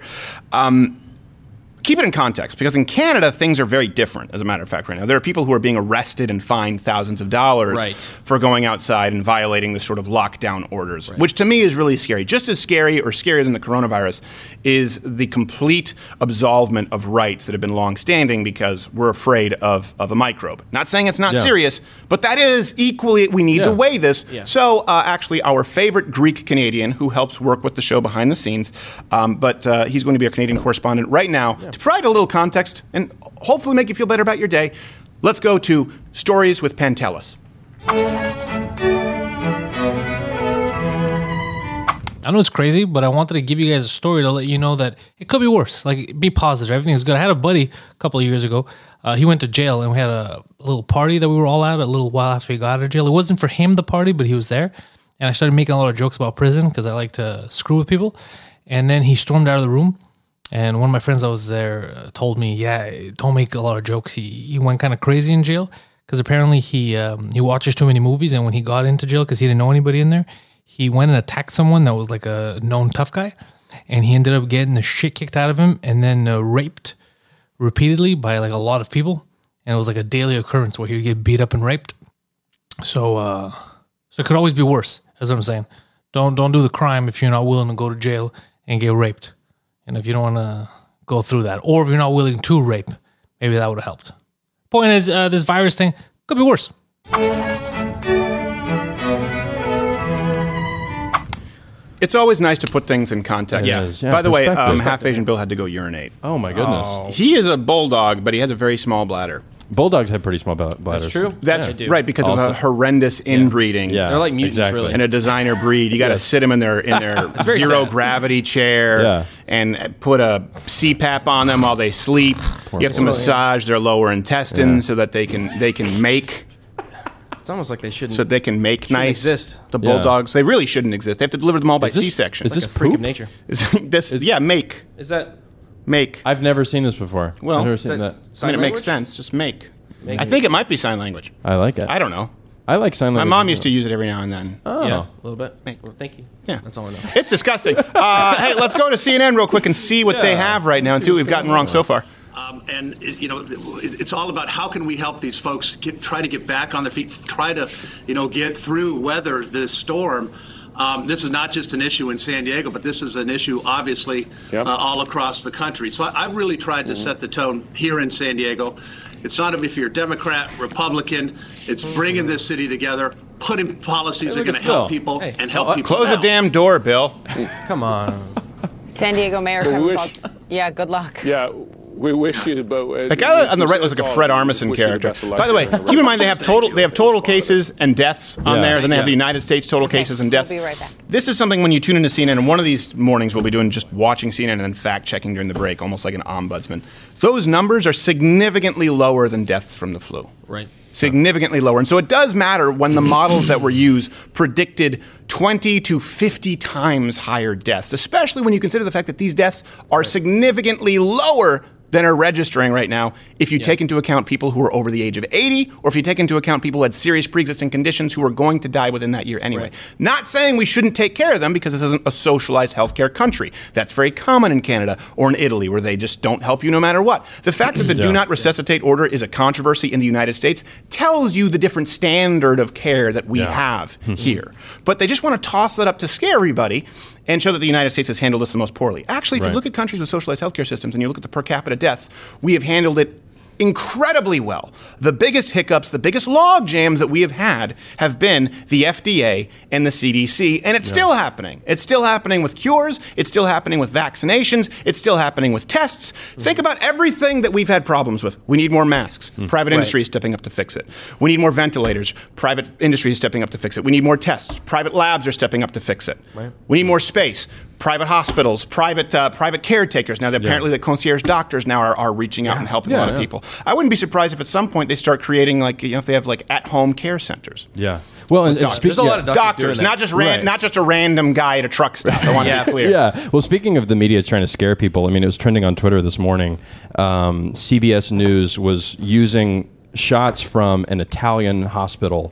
Keep it in context, because in Canada, things are very different, as a matter of fact, right now. There are people who are being arrested and fined thousands of dollars for going outside and violating the sort of lockdown orders, which to me is really scary. Just as scary, or scarier than the coronavirus, is the complete absolvement of rights that have been long-standing because we're afraid of a microbe. Not saying it's not serious, but that is equally, we need to weigh this. So actually, our favorite Greek Canadian, who helps work with the show behind the scenes, but he's going to be our Canadian correspondent right now, to provide a little context and hopefully make you feel better about your day. Let's go to Stories with Pantelis. I know it's crazy, but I wanted to give you guys a story to let you know that it could be worse. Like, be positive. Everything's good. I had a buddy a couple of years ago. He went to jail, and we had a little party that we were all at a little while after he got out of jail. It wasn't for him, the party, but he was there. And I started making a lot of jokes about prison because I like to screw with people. And then he stormed out of the room. And one of my friends that was there told me, don't make a lot of jokes. He went kind of crazy in jail because apparently he watches too many movies. And when he got into jail, because he didn't know anybody in there, he went and attacked someone that was like a known tough guy. And he ended up getting the shit kicked out of him and then raped repeatedly by like a lot of people. And it was like a daily occurrence where he would get beat up and raped. So it could always be worse, is what I'm saying. Don't do the crime if you're not willing to go to jail and get raped. And if you don't want to go through that, or if you're not willing to rape, maybe that would have helped. Point is, this virus thing could be worse. It's always nice to put things in context. By the way, Half Asian Bill had to go urinate. Oh my goodness. He is a bulldog, but he has a very small bladder. Bulldogs have pretty small bladders. That's true. That's right, because of a horrendous inbreeding. Yeah, they're like mutants, really. And a designer breed. You got to sit them in their zero gravity chair and put a CPAP on them while they sleep. You have to massage their lower intestines so that they can make. It's almost like they shouldn't. So they can make nice. Exist. The bulldogs, they really shouldn't exist. They have to deliver them all by C-section. Is this a freak of nature? Make. Is that? Make. I've never seen this before. Well, I've never seen that. I mean, it makes sense. Just make. I think it might be sign language. I like it. I don't know. I like sign language. My mom used to use it every now and then. Oh. Yeah, a little bit. Make. Well, thank you. Yeah. That's all I know. It's disgusting. Hey, let's go to CNN real quick and see what they have right now and see what we've gotten wrong so far. And it's all about how can we help these folks try to get back on their feet, try to, weather this storm. This is not just an issue in San Diego, but this is an issue, obviously, all across the country. So I've really tried to set the tone here in San Diego. It's not if you're Democrat, Republican. It's bringing this city together, putting policies that are going to help people and help people. Close the damn door, Bill. Come on. San Diego Mayor Kevin Faulconer. Yeah, good luck. Yeah, We wish you both. The guy on the right looks like a Fred Armisen character. By the way, keep in mind they have total cases and deaths on there. Then they have the United States total cases and deaths. We'll be right back. This is something when you tune into CNN, and one of these mornings we'll be doing just watching CNN and then fact checking during the break, almost like an ombudsman. Those numbers are significantly lower than deaths from the flu. Right. Significantly lower. And so it does matter when the models that were used predicted 20 to 50 times higher deaths, especially when you consider the fact that these deaths are significantly lower than are registering right now if you take into account people who are over the age of 80 or if you take into account people who had serious pre-existing conditions who are going to die within that year anyway. Right. Not saying we shouldn't take care of them because this isn't a socialized healthcare country. That's very common in Canada or in Italy where they just don't help you no matter what. The fact that the do not resuscitate order is a controversy in the United States tells you the different standard of care that we have here. But they just want to toss that up to scare everybody and show that the United States has handled this the most poorly. Actually, if you look at countries with socialized healthcare systems and you look at the per capita deaths, we have handled it incredibly well. The biggest hiccups, the biggest log jams that we have had have been the FDA and the CDC, and it's still happening. It's still happening with cures. It's still happening with vaccinations. It's still happening with tests. Think about everything that we've had problems with. We need more masks. Private industry is stepping up to fix it. We need more ventilators. Private industry is stepping up to fix it. We need more tests. Private labs are stepping up to fix it. We need more space. Private hospitals, private caretakers. Now, apparently the concierge doctors now are reaching out and helping a lot of people. I wouldn't be surprised if at some point they start creating if they have at-home care centers. Yeah. Well, and there's a lot of doctors, not just a random guy at a truck stop. I want to be clear. Yeah. Well, speaking of the media trying to scare people, I mean, it was trending on Twitter this morning. CBS News was using shots from an Italian hospital,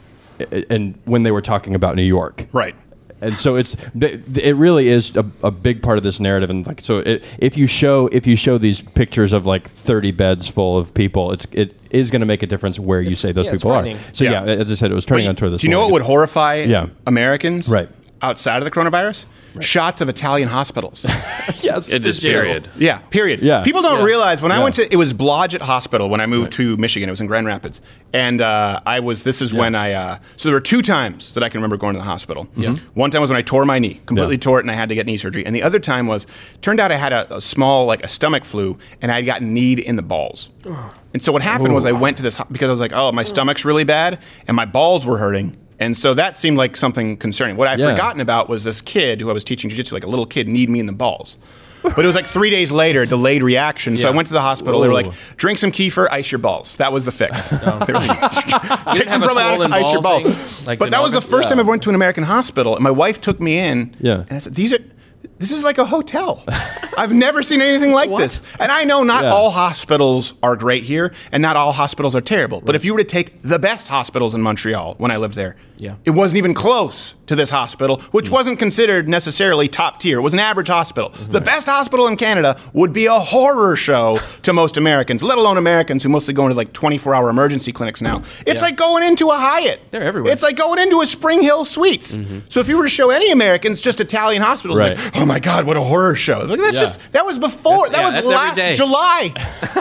and when they were talking about New York, right. And so it really is a big part of this narrative, and if you show these pictures of 30 beds full of people, it is going to make a difference where you say those people are. So as I said, it was turning on Twitter this morning. Do you know what would horrify Americans? Right. Outside of the coronavirus? Right. Shots of Italian hospitals. Yes. In this period. Yeah, period. Yeah. People don't realize when I went to, it was Blodgett Hospital when I moved to Michigan. It was in Grand Rapids. And when I, so there were 2 times that I can remember going to the hospital. Yeah. One time was when I tore my knee, completely tore it, and I had to get knee surgery. And the other time turned out I had a small, a stomach flu, and I had gotten kneed in the balls. And so what happened was I went to this, because I was like, oh, my stomach's really bad, and my balls were hurting. And so that seemed like something concerning. What I'd forgotten about was this kid who I was teaching jiu-jitsu, a little kid, kneed me in the balls. But it was 3 days later, delayed reaction. So I went to the hospital. They were like, drink some kefir, ice your balls. That was the fix. Take some probiotics, ice your balls. But that was the first time I went to an American hospital. And my wife took me in. Yeah. And I said, this is like a hotel. I've never seen anything like this. And I know not all hospitals are great here, and not all hospitals are terrible. But if you were to take the best hospitals in Montreal when I lived there, it wasn't even close to this hospital, which wasn't considered necessarily top tier. It was an average hospital. The best hospital in Canada would be a horror show to most Americans, let alone Americans who mostly go into 24-hour emergency clinics now. It's like going into a Hyatt. They're everywhere. It's like going into a Spring Hill Suites. So if you were to show any Americans just Italian hospitals, oh my God, what a horror show. That was before. That was last July.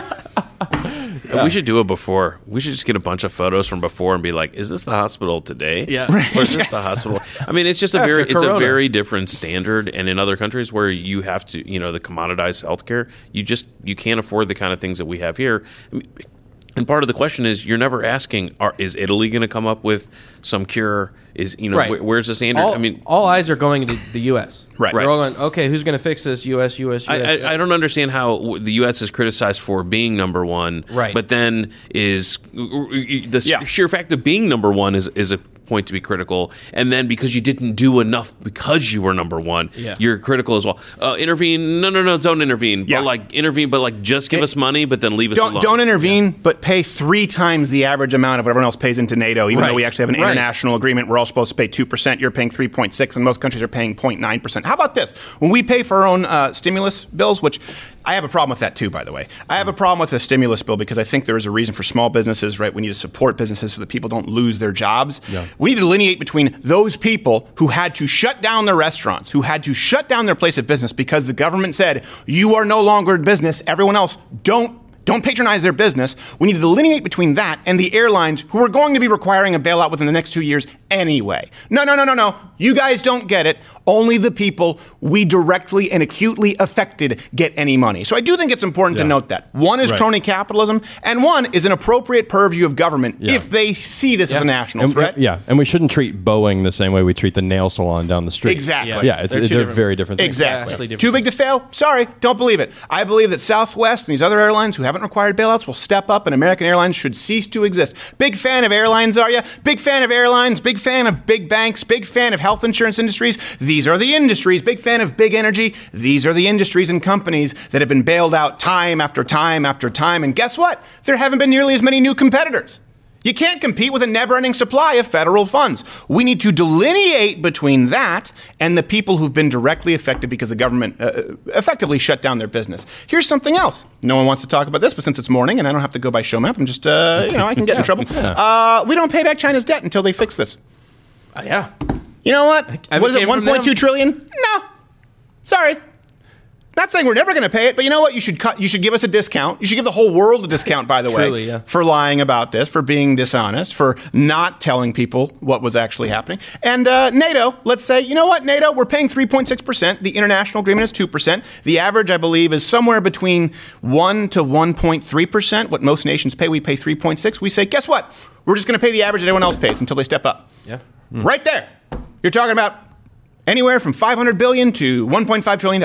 We should do it before. We should just get a bunch of photos from before and be like, is this the hospital today? Yeah. Or is this the hospital? I mean, it's just a very different standard. And in other countries where you have to, the commoditized healthcare, you can't afford the kind of things that we have here. And part of the question is, you're never asking, is Italy going to come up with some cure? Where's the standard? All eyes are going to the U.S. Right. They're all going, okay, who's going to fix this? U.S. I don't understand how the U.S. is criticized for being number one. Right. But then is the sheer fact of being number one is a point to be critical, and then because you didn't do enough because you were number one, you're critical as well. Intervene? No, don't intervene. Yeah. But intervene, but just give us money, but then leave us alone. Don't intervene, but pay 3 times the average amount of what everyone else pays into NATO, even though we actually have an international agreement. We're all supposed to pay 2%. You're paying 3.6%, and most countries are paying 0.9%. How about this? When we pay for our own stimulus bills, which I have a problem with that too, by the way. I have a problem with a stimulus bill because I think there is a reason for small businesses, right? We need to support businesses so that people don't lose their jobs. Yeah. We need to delineate between those people who had to shut down their restaurants, who had to shut down their place of business because the government said, you are no longer in business. Everyone else, don't patronize their business. We need to delineate between that and the airlines who are going to be requiring a bailout within the next 2 years anyway. No. You guys don't get it. Only the people we directly and acutely affected get any money. So I do think it's important to note that. One is crony capitalism, and one is an appropriate purview of government if they see this as a national threat. And we shouldn't treat Boeing the same way we treat the nail salon down the street. Exactly. Yeah, they're very different things. Exactly. Too big to fail? Sorry, don't believe it. I believe that Southwest and these other airlines who haven't required bailouts will step up, and American Airlines should cease to exist. Big fan of airlines, are you? Big fan of airlines, big fan of big banks, big fan of health insurance industries. These are the industries. Big fan of big energy. These are the industries and companies that have been bailed out time after time after time. And guess what? There haven't been nearly as many new competitors. You can't compete with a never-ending supply of federal funds. We need to delineate between that and the people who've been directly affected because the government effectively shut down their business. Here's something else. No one wants to talk about this, but since it's morning and I don't have to go by show map, I'm just, I can get in trouble. We don't pay back China's debt until they fix this. Yeah. You know what? What is it, 1.2 trillion? No. Sorry. Not saying we're never going to pay it, but you know what? You should give us a discount. You should give the whole world a discount, by the way, for lying about this, for being dishonest, for not telling people what was actually happening. And NATO, let's say, you know what, NATO, we're paying 3.6%. The international agreement is 2%. The average, I believe, is somewhere between 1 to 1.3%. What most nations pay, we pay 3.6. We say, guess what? We're just going to pay the average that everyone else pays until they step up. Yeah. Right there. You're talking about anywhere from $500 billion to $1.5 trillion.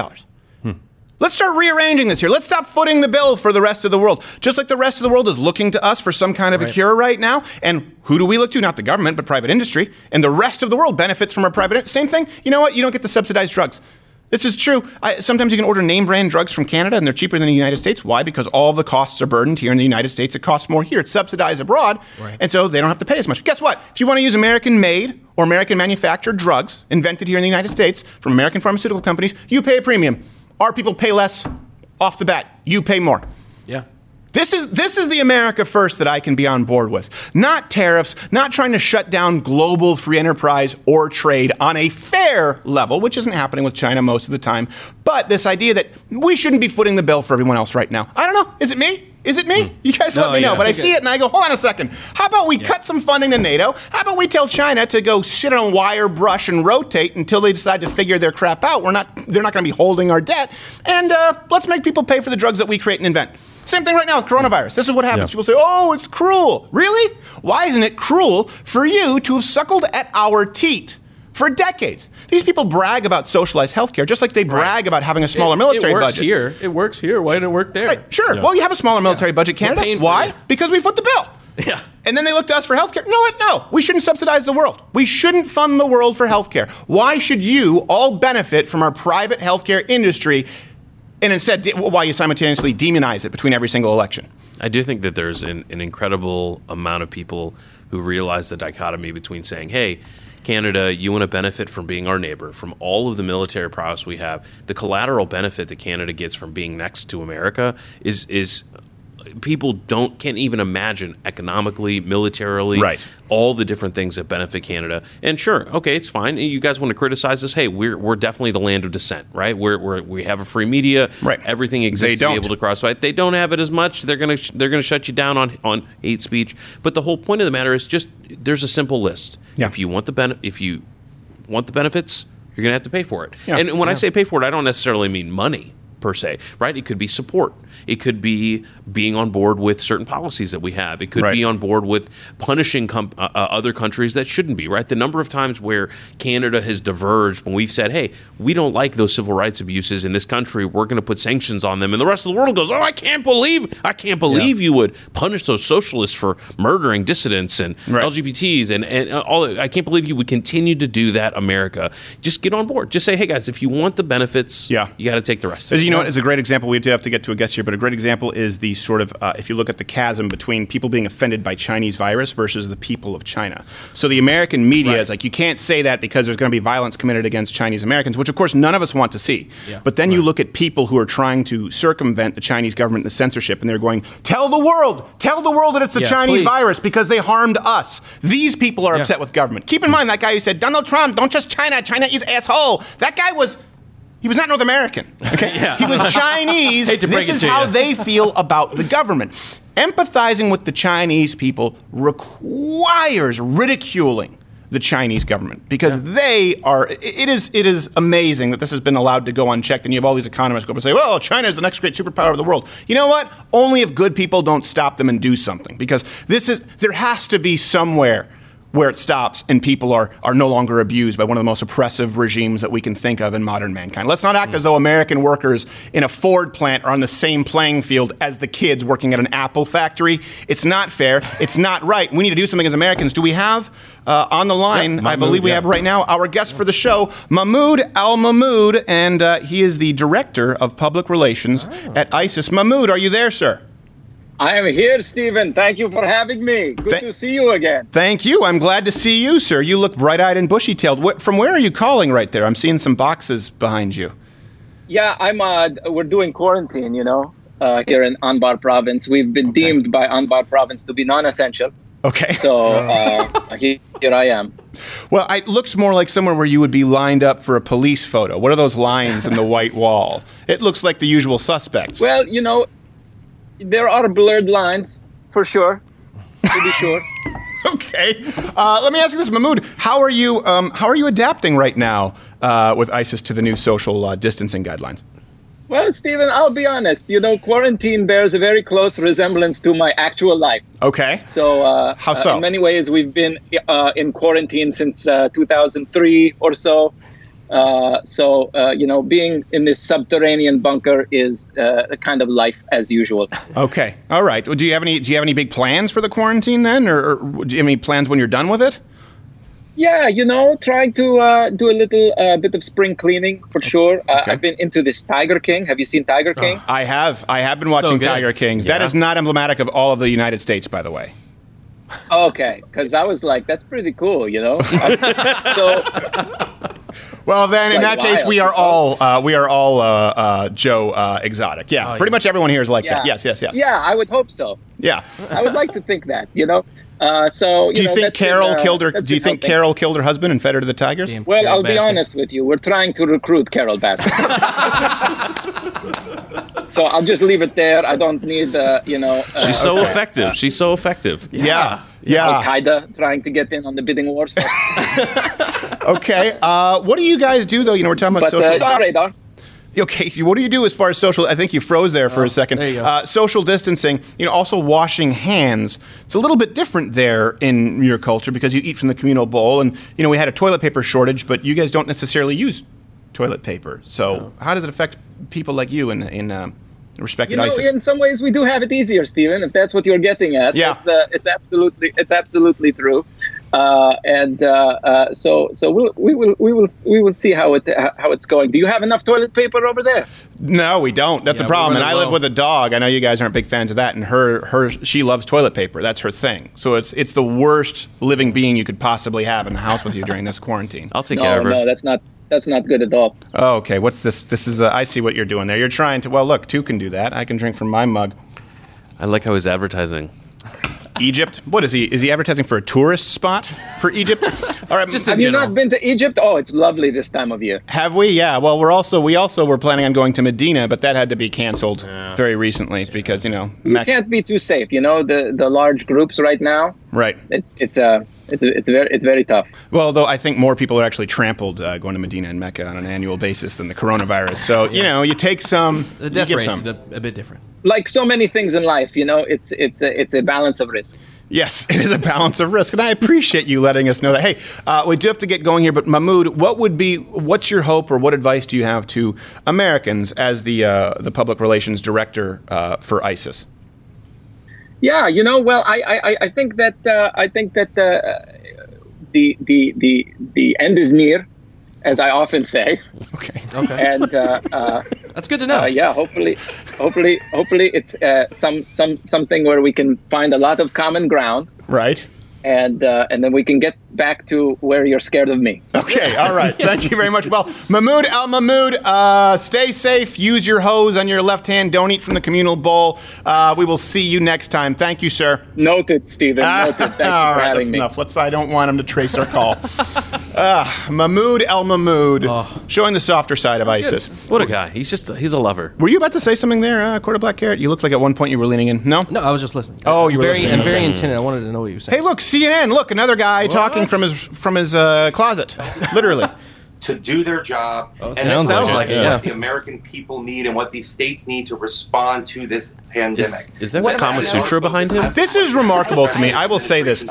Let's start rearranging this here. Let's stop footing the bill for the rest of the world. Just like the rest of the world is looking to us for some kind of a cure right now. And who do we look to? Not the government, but private industry. And the rest of the world benefits from our private. Same thing. You know what? You don't get to subsidize drugs. This is true. Sometimes you can order name brand drugs from Canada and they're cheaper than the United States. Why? Because all the costs are burdened here in the United States. It costs more here. It's subsidized abroad. Right. And so they don't have to pay as much. Guess what? If you want to use American made or American manufactured drugs invented here in the United States from American pharmaceutical companies, you pay a premium. Our people pay less off the bat. You pay more. Yeah. This is the America first that I can be on board with. Not tariffs, not trying to shut down global free enterprise or trade on a fair level, which isn't happening with China most of the time. But this idea that we shouldn't be footing the bill for everyone else right now. I don't know. Is it me? Is it me? You guys let me know. But I see it and I go, hold on a second. How about we cut some funding to NATO? How about we tell China to go sit on a wire brush and rotate until they decide to figure their crap out? They're not going to be holding our debt. And let's make people pay for the drugs that we create and invent. Same thing right now with coronavirus. This is what happens. People say, oh, it's cruel. Really? Why isn't it cruel for you to have suckled at our teat for decades? These people brag about socialized healthcare, just like they brag about having a smaller military budget. It works here. Why didn't it work there? Right, sure. Yeah. Well, you have a smaller military budget, Canada. Why? Because we foot the bill. Yeah. And then they look to us for healthcare. No. We shouldn't subsidize the world. We shouldn't fund the world for healthcare. Why should you all benefit from our private healthcare industry, and instead, why you simultaneously demonize it between every single election? I do think that there's an incredible amount of people who realize the dichotomy between saying, hey, Canada, you want to benefit from being our neighbor, from all of the military prowess we have. The collateral benefit that Canada gets from being next to America is people can't even imagine economically, militarily, all the different things that benefit Canada. And sure, okay, it's fine. You guys want to criticize us? Hey, we're definitely the land of dissent, right? We have a free media. Right. Everything exists to be able to crossfight. They don't have it as much. They're gonna shut you down on hate speech. But the whole point of the matter is just there's a simple list. Yeah. If you want the benefits, you're gonna have to pay for it. Yeah. And when I say pay for it, I don't necessarily mean money per se, right? It could be support. It could be being on board with certain policies that we have. It could be on board with punishing other countries that shouldn't be, right? The number of times where Canada has diverged when we've said, hey, we don't like those civil rights abuses in this country. We're going to put sanctions on them. And the rest of the world goes, oh, I can't believe you would punish those socialists for murdering dissidents and LGBTs and all. I can't believe you would continue to do that, America. Just get on board. Just say, hey, guys, if you want the benefits, you got to take the rest of it. You know what? It's a great example. We do have to get to a guest here, but a great example is the sort of, if you look at the chasm between people being offended by Chinese virus versus the people of China. So the American media is like, you can't say that because there's going to be violence committed against Chinese Americans, which of course none of us want to see. Yeah. But then you look at people who are trying to circumvent the Chinese government and the censorship, and they're going, tell the world that it's the Chinese virus because they harmed us. These people are upset with government. Keep in mind that guy who said, Donald Trump, don't trust China. China is asshole. That guy he was not North American. Okay? He was Chinese. This is how they feel about the government. Empathizing with the Chinese people requires ridiculing the Chinese government, because they are. It is amazing that this has been allowed to go unchecked, and you have all these economists go up and say, "Well, China is the next great superpower of the world." You know what? Only if good people don't stop them and do something, because there has to be somewhere where it stops and people are no longer abused by one of the most oppressive regimes that we can think of in modern mankind. Let's not act as though American workers in a Ford plant are on the same playing field as the kids working at an Apple factory. It's not fair. It's not right. We need to do something as Americans. Do we have on the line, Mahmoud, I believe we have right now, our guest for the show, Mahmoud Al-Mahmoud, and he is the Director of Public Relations at ISIS. Mahmoud, are you there, sir? I am here, Stephen. Thank you for having me. Good to see you again. Thank you. I'm glad to see you, sir. You look bright-eyed and bushy-tailed. From where are you calling right there? I'm seeing some boxes behind you. Yeah, we're doing quarantine, here in Anbar province. We've been deemed by Anbar province to be non-essential. Okay. So here I am. Well, it looks more like somewhere where you would be lined up for a police photo. What are those lines in the white wall? It looks like the usual suspects. Well, there are blurred lines, for sure, to be sure. Okay. Let me ask you this, Mahmoud. How are you adapting right now with ISIS to the new social distancing guidelines? Well, Stephen, I'll be honest. Quarantine bears a very close resemblance to my actual life. Okay. So, how so? In many ways, we've been in quarantine since 2003 or so. Being in this subterranean bunker is a kind of life as usual. Okay. All right. Well, do you have any big plans for the quarantine then, or do you have any plans when you're done with it? Yeah, trying to do a little bit of spring cleaning for sure. Okay. I've been into this Tiger King. Have you seen Tiger King? I have been watching Tiger King. Yeah. That is not emblematic of all of the United States, by the way. Okay, because I was like, that's pretty cool, Well, then, in that case, we are all Joe Exotic. Yeah, pretty much everyone here is like that. Yes. Yeah, I would hope so. Yeah, I would like to think that. Do you think Carol killed her? Do you think Carol killed her husband and fed her to the tigers? Well, I'll be honest with you. We're trying to recruit Carol Baskin. So I'll just leave it there. I don't need She's so effective. She's so effective. Yeah. Al-Qaeda trying to get in on the bidding war. So. Okay. What do you guys do, though? We're talking about social... on radar. Okay, what do you do as far as social... I think you froze there for a second. There you go. Social distancing, also washing hands. It's a little bit different there in your culture because you eat from the communal bowl. And, we had a toilet paper shortage, but you guys don't necessarily use toilet paper. So how does it affect people like you in respect to ISIS? In some ways, we do have it easier, Stephen, if that's what you're getting at. Yeah. It's absolutely true. So we will see how it's going. Do you have enough toilet paper over there? No, we don't. That's a problem. And I live with a dog. I know you guys aren't big fans of that. And she loves toilet paper. That's her thing. So it's the worst living being you could possibly have in the house with you during this quarantine. I'll take care of her. No, that's not good at all. Oh, okay. What's this? This is. I see what you're doing there. You're trying to. Well, look, two can do that. I can drink from my mug. I like how he's advertising. Egypt? What is he? Is he advertising for a tourist spot for Egypt? All right. Have you not been to Egypt? Oh, it's lovely this time of year. Have we? Yeah. Well, we also were planning on going to Medina, but that had to be canceled very recently because you can't be too safe. The large groups right now. Right. It's very tough. Well, though I think more people are actually trampled going to Medina and Mecca on an annual basis than the coronavirus. So you take some, the death you give rate's some. a bit different. Like so many things in life, it's a balance of risks. Yes, it is a balance of risk, and I appreciate you letting us know that. Hey, we do have to get going here, but Mahmoud, what's your hope, or what advice do you have to Americans as the public relations director for ISIS? Yeah, well, I think that the end is near, as I often say. Okay. And that's good to know. Yeah, hopefully it's something where we can find a lot of common ground. Right. And then we can get back to where you're scared of me. Okay, all right. Thank you very much. Well, Mahmoud Al-Mahmoud, stay safe. Use your hose on your left hand. Don't eat from the communal bowl. We will see you next time. Thank you, sir. Noted, Stephen. Noted. Thank you for having me. Enough. I don't want him to trace our call. Mahmoud Al-Mahmoud, showing the softer side of ISIS. What a guy. He's a lover. Were you about to say something there, Quarter Black Carrot? You looked like at one point you were leaning in. No, I was just listening. Oh, you were listening. I'm very intended. I wanted to know what you were saying. Hey, look, CNN. Look, another guy talking singing from his closet, literally. To do their job, and sounds like it, what the American people need and what these states need to respond to this pandemic. Is that the Kama Sutra behind him? This is remarkable to me. I will say this.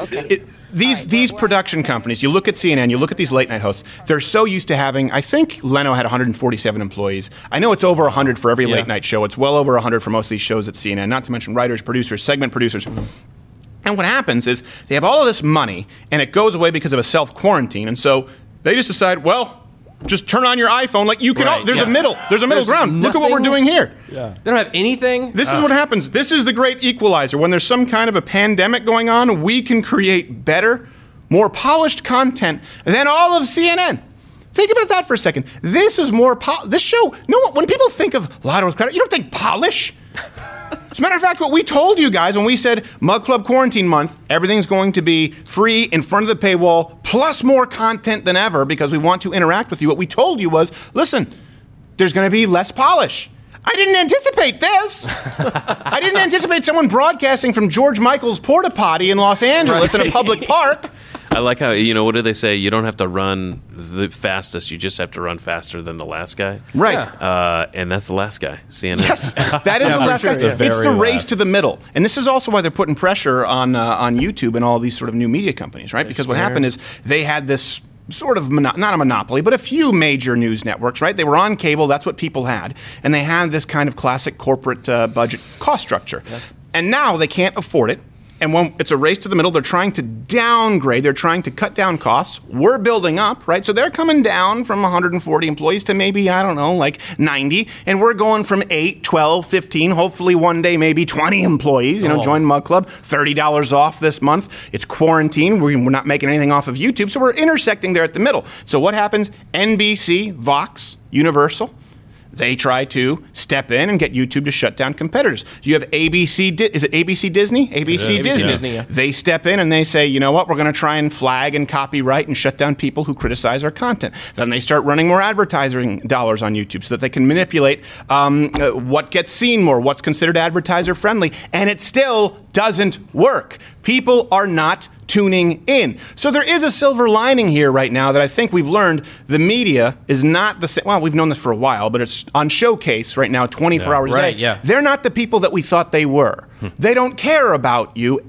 These production companies, you look at CNN, you look at these late night hosts, they're so used to having, I think Leno had 147 employees. I know it's over 100 for every late night show. It's well over 100 for most of these shows at CNN, not to mention writers, producers, segment producers. And what happens is they have all of this money, and it goes away because of a self-quarantine. And so they just decide, well, just turn on your iPhone. Like you can, there's a middle ground. Look at what we're doing here. Yeah. They don't have anything. This is what happens. This is the great equalizer. When there's some kind of a pandemic going on, we can create better, more polished content than all of CNN. Think about that for a second. This is more this show. When people think of Louder with Crowder, you don't think polish. As a matter of fact, what we told you guys when we said Mug Club Quarantine Month, everything's going to be free in front of the paywall, plus more content than ever because we want to interact with you. What we told you was, listen, there's going to be less polish. I didn't anticipate this. I didn't anticipate someone broadcasting from George Michael's porta potty in Los Angeles in a public park. I like how, what do they say? You don't have to run the fastest. You just have to run faster than the last guy. Right. And that's the last guy, CNN. Yes, that is the last guy. It's the race to the middle. And this is also why they're putting pressure on YouTube and all these sort of new media companies, right? Because what happened is they had this sort of, not a monopoly, but a few major news networks, right? They were on cable. That's what people had. And they had this kind of classic corporate budget cost structure. Yeah. And now they can't afford it. And when it's a race to the middle, they're trying to downgrade. They're trying to cut down costs. We're building up, right? So they're coming down from 140 employees to maybe, I don't know, like 90. And we're going from 8, 12, 15, hopefully one day maybe 20 employees. Join Mug Club, $30 off this month. It's quarantine. We're not making anything off of YouTube. So we're intersecting there at the middle. So what happens? NBC, Vox, Universal. They try to step in and get YouTube to shut down competitors. You have ABC, is it ABC Disney? ABC Disney. Yeah. They step in and they say, you know what, we're going to try and flag and copyright and shut down people who criticize our content. Then they start running more advertising dollars on YouTube so that they can manipulate what gets seen more, what's considered advertiser friendly, and it still doesn't work. People are not tuning in. So there is a silver lining here right now that I think we've learned. The media is not the same. Well, we've known this for a while, but it's on Showcase right now, 24 hours a day. Yeah. They're not the people that we thought they were. They don't care about you.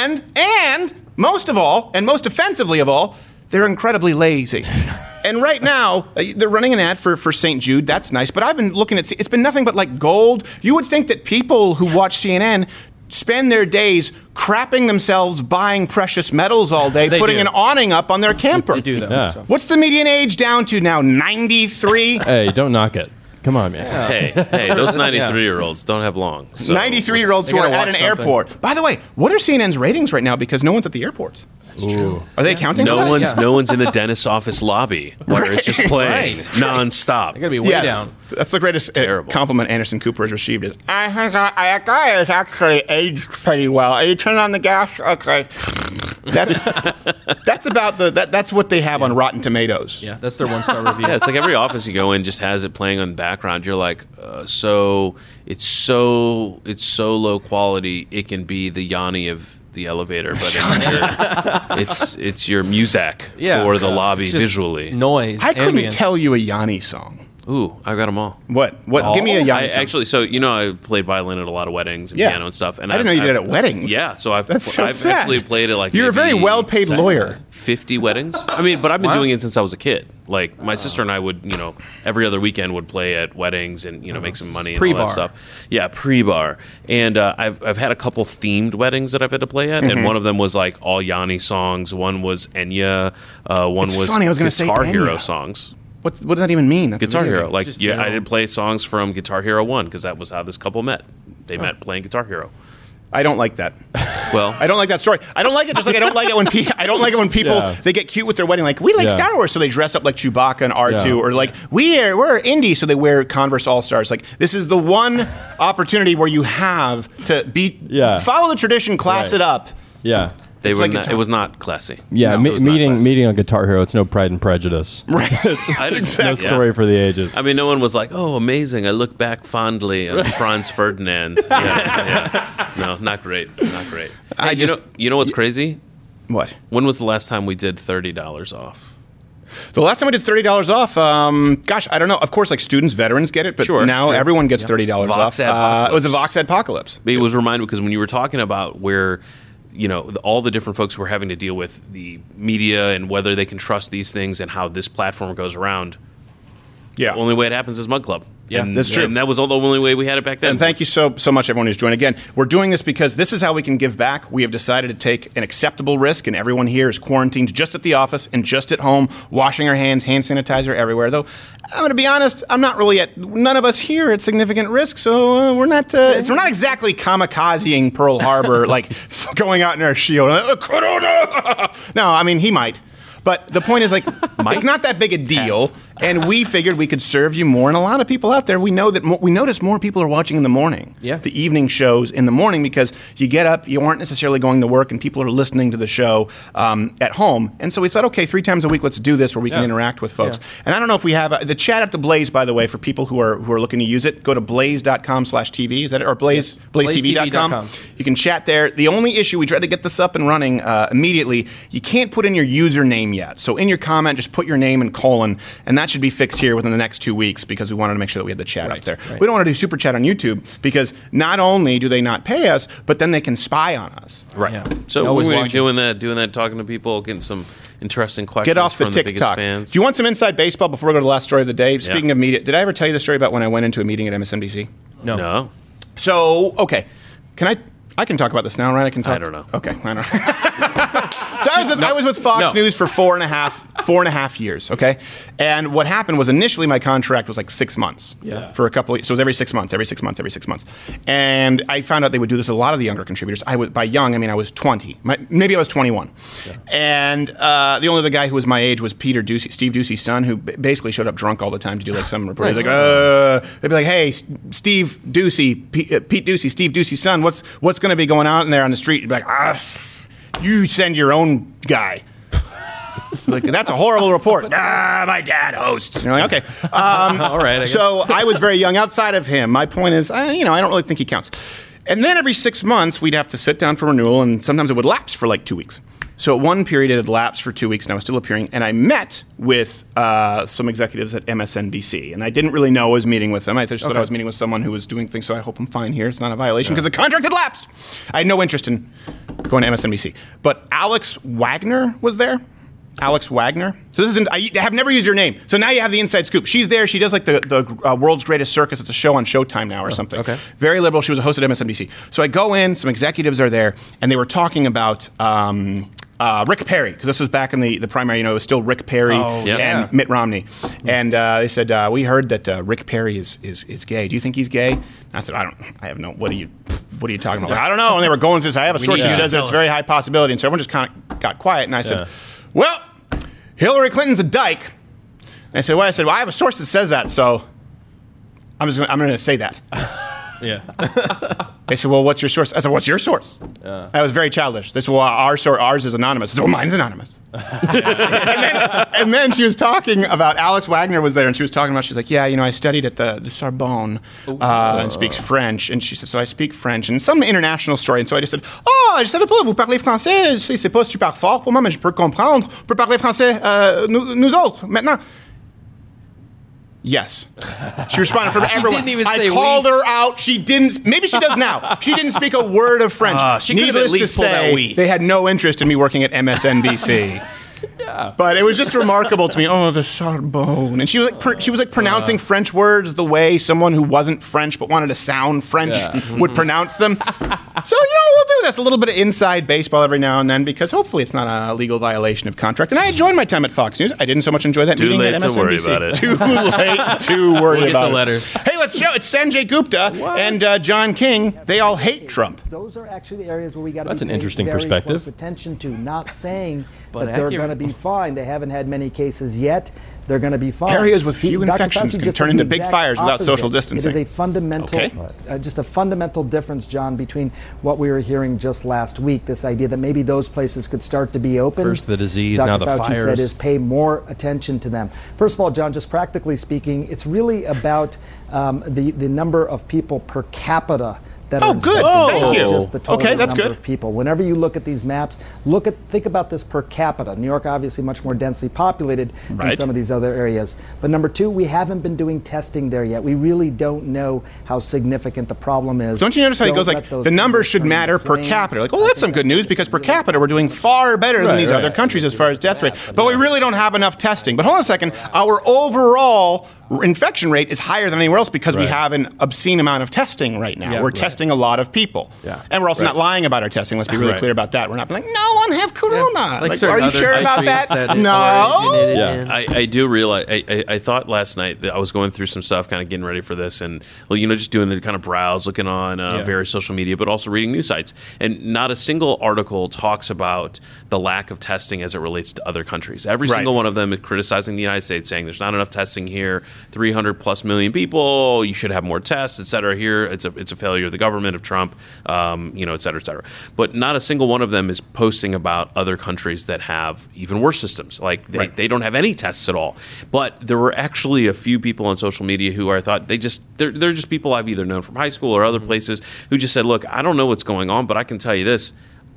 And most of all, and most offensively of all, they're incredibly lazy. And right now, they're running an ad for St. Jude. That's nice. But I've been looking at, it's been nothing but like gold. You would think that people who watch CNN spend their days crapping themselves buying precious metals all day, putting an awning up on their camper. They do that. Yeah. What's the median age down to now? 93? Hey, don't knock it. Come on, man. Yeah. Hey, those 93-year-olds don't have long. So 93-year-olds who are at an airport. By the way, what are CNN's ratings right now? Because no one's at the airports. That's true. Are they counting for that? No one's in the dentist's office lobby where it's just playing nonstop. They're going to be way down. That's the greatest compliment Anderson Cooper has received. Is, that guy is actually aged pretty well. Are you turning on the gas? Okay. That's about that's what they have on Rotten Tomatoes. Yeah, that's their 1-star review. Yeah, it's like every office you go in just has it playing on the background. You're like, so it's so low quality. It can be the Yanni of the elevator, but it's your Muzak for the lobby visually. Noise. I couldn't tell you a Yanni song. Ooh, I got them all. What? Give me a Yanni song. Actually, so I played violin at a lot of weddings and piano and stuff. And I didn't know you did it at weddings. Yeah, so I've sad. actually played it like you're a very well-paid lawyer. 50 weddings. I mean, but I've been doing it since I was a kid. Like my sister and I would, every other weekend would play at weddings and make some money and all that stuff. Yeah, pre-bar. And I've had a couple themed weddings that I've had to play at, and one of them was like all Yanni songs. One was Enya. One was funny. I was going to say Guitar Enya. Hero songs. What does that even mean? That's Guitar Hero. Like, I did play songs from Guitar Hero 1 because that was how this couple met. They met playing Guitar Hero. I don't like that. Well, I don't like that story. I don't like it just like I don't like it when people they get cute with their wedding. Like, we like Star Wars, so they dress up like Chewbacca and R2, or like we're indie, so they wear Converse All Stars. Like, this is the one opportunity where you have to follow the tradition, class it up. Yeah. They were not, it was not classy. Yeah, no, meeting on Guitar Hero, it's no Pride and Prejudice. Right. It's no story for the ages. I mean, no one was like, oh, amazing. I look back fondly on Franz Ferdinand. Yeah. No, not great. Not great. Hey, you know what's crazy? What? When was the last time we did $30 off? The last time we did $30 off, gosh, I don't know. Of course, like students, veterans get it, but now everyone gets $30 off. It was a Vox Adpocalypse. It was reminded because when you were talking about where, all the different folks who are having to deal with the media and whether they can trust these things and how this platform goes around. Yeah. The only way it happens is Mug Club. Yeah, that's true. And that was the only way we had it back then. And thank you so much, everyone who's joined. Again, we're doing this because this is how we can give back. We have decided to take an acceptable risk, and everyone here is quarantined just at the office and just at home, washing our hands, hand sanitizer everywhere. Though, I'm going to be honest, I'm not really none of us here at significant risk, so we're not exactly kamikazing Pearl Harbor, like going out in our shield. Corona! No, I mean, he might. But the point is, like, it's not that big a deal, and we figured we could serve you more. And a lot of people out there, we know that we notice more people are watching in the morning, the evening shows in the morning, because you get up, you aren't necessarily going to work, and people are listening to the show at home. And so we thought, okay, 3 times a week, let's do this where we can interact with folks. Yeah. And I don't know if we have the chat at the Blaze, by the way, for people who are looking to use it. Go to blaze.com/TV, is that it? Or blazetv.com. You can chat there. The only issue, we tried to get this up and running immediately. You can't put in your username yet. So in your comment, just put your name and colon, and that should be fixed here within the next 2 weeks, because we wanted to make sure that we had the chat up there. Right. We don't want to do super chat on YouTube, because not only do they not pay us, but then they can spy on us. Right. Yeah. So we're doing that, talking to people, getting some interesting questions. Get off the from TikTok. The biggest fans. Do you want some inside baseball before we go to the last story of the day? Speaking of media, did I ever tell you the story about when I went into a meeting at MSNBC? No. So, okay. I can talk about this now, right? I don't know. Okay, I don't know. So I was with Fox News for 4.5 years, okay? And what happened was, initially my contract was like 6 months. Yeah. For a couple of, so it was every 6 months. And I found out they would do this with a lot of the younger contributors. By young, I mean I was 20. Maybe I was 21. Yeah. And the only other guy who was my age was Peter Doocy, Steve Doocy's son, who basically showed up drunk all the time to do like some report. He's like, they'd be like, hey, Steve Doocy, Pete Doocy, Steve Doocy's son, what's going to be going on in there on the street? You'd be like, you send your own guy. Like, that's a horrible report. My dad hosts. And you're like, okay. All right. I was very young outside of him. My point is, I don't really think he counts. And then every 6 months, we'd have to sit down for renewal, and sometimes it would lapse for like 2 weeks. So at one period, it had lapsed for 2 weeks, and I was still appearing. And I met with some executives at MSNBC, and I didn't really know I was meeting with them. I just thought I was meeting with someone who was doing things, so I hope I'm fine here. It's not a violation because the contract had lapsed. I had no interest in going to MSNBC. But Alex Wagner was there. Alex Wagner. So this is I have never used your name. So now you have the inside scoop. She's there. She does like the World's Greatest Circus. It's a show on Showtime now or something. Okay. Very liberal. She was a host at MSNBC. So I go in. Some executives are there, and they were talking about Rick Perry, because this was back in the primary. It was still Rick Perry and Mitt Romney. And they said, we heard that Rick Perry is gay. Do you think he's gay? And I said, I have no. What are you talking about? I don't know. And they were going through this. I have a source who says that it's a very high possibility. And so everyone just kind of got quiet. And I said, well, Hillary Clinton's a dyke. And I said, well, I have a source that says that, so I'm going to say that. Yeah. They said, well, what's your source? I said, what's your source? I was very childish. They said, well, ours is anonymous. I said, well, mine's anonymous. and then she was talking about, Alex Wagner was there, and she was talking about, she's like, yeah, I studied at the Sorbonne and speaks French. And she said, so I speak French, and some international story. And so I just said, je savais pas, vous parlez français, c'est pas super fort pour moi, mais je peux comprendre. On peut parler français, nous autres, maintenant. Yes. She responded for everyone. She didn't even say I called her out. She didn't. Maybe she does now. She didn't speak a word of French. She could have at least pulled out we. They had no interest in me working at MSNBC. But it was just remarkable to me. Oh, the Sorbonne, and she was like pronouncing French words the way someone who wasn't French but wanted to sound French would pronounce them. So we'll do this, a little bit of inside baseball every now and then, because hopefully it's not a legal violation of contract. And I enjoyed my time at Fox News. I didn't so much enjoy that meeting at MSNBC. Too late to worry about it. Too late to worry about the letters. Hey, let's show. It's Sanjay Gupta and John King. They all hate Trump. Those are actually the areas where we got to That's be an interesting very perspective. close attention to. Not saying that they're going to be fine. They haven't had many cases yet. They're going to be fine. Areas with few infections can turn into big fires without social distancing. It is a fundamental, just a fundamental difference, John, between what we were hearing just last week. This idea that maybe those places could start to be open. First the disease, Dr. now the Fauci fires. said is pay more attention to them. First of all, John, just practically speaking, it's really about the number of people per capita that are good. infected, Thank not you. just the total Okay, that's number good. of people. Whenever you look at these maps, think about this per capita. New York obviously much more densely populated than Right. some of these other areas. But number two, we haven't been doing testing there yet. We really don't know how significant the problem is. Don't you notice how he goes Don't like, let those the numbers numbers should turn matter into per flames. capita? Like, well, that's some good news because per capita we're doing far better than these other countries as far as death rate. But we really don't have enough testing. But hold on a second. Our overall infection rate is higher than anywhere else because we have an obscene amount of testing right now. We're testing a lot of people. And we're also not lying about our testing. Let's be really clear about that. We're not being like, no one have corona. Like, are you sure about that? No. I do realize. I thought last night that I was going through some stuff, kind of getting ready for this, and just doing the kind of browse, looking on various social media, but also reading news sites. And not a single article talks about the lack of testing as it relates to other countries. Every single one of them is criticizing the United States, saying there's not enough testing here. 300 plus million people. You should have more tests, et cetera. Here, it's a failure of the government of Trump, et cetera, et cetera. But not a single one of them is posting about other countries that have even worse systems. Like they don't have any tests at all. But there were actually a few people on social media who I thought they're just people I've either known from high school or other places who just said, look, I don't know what's going on, but I can tell you this.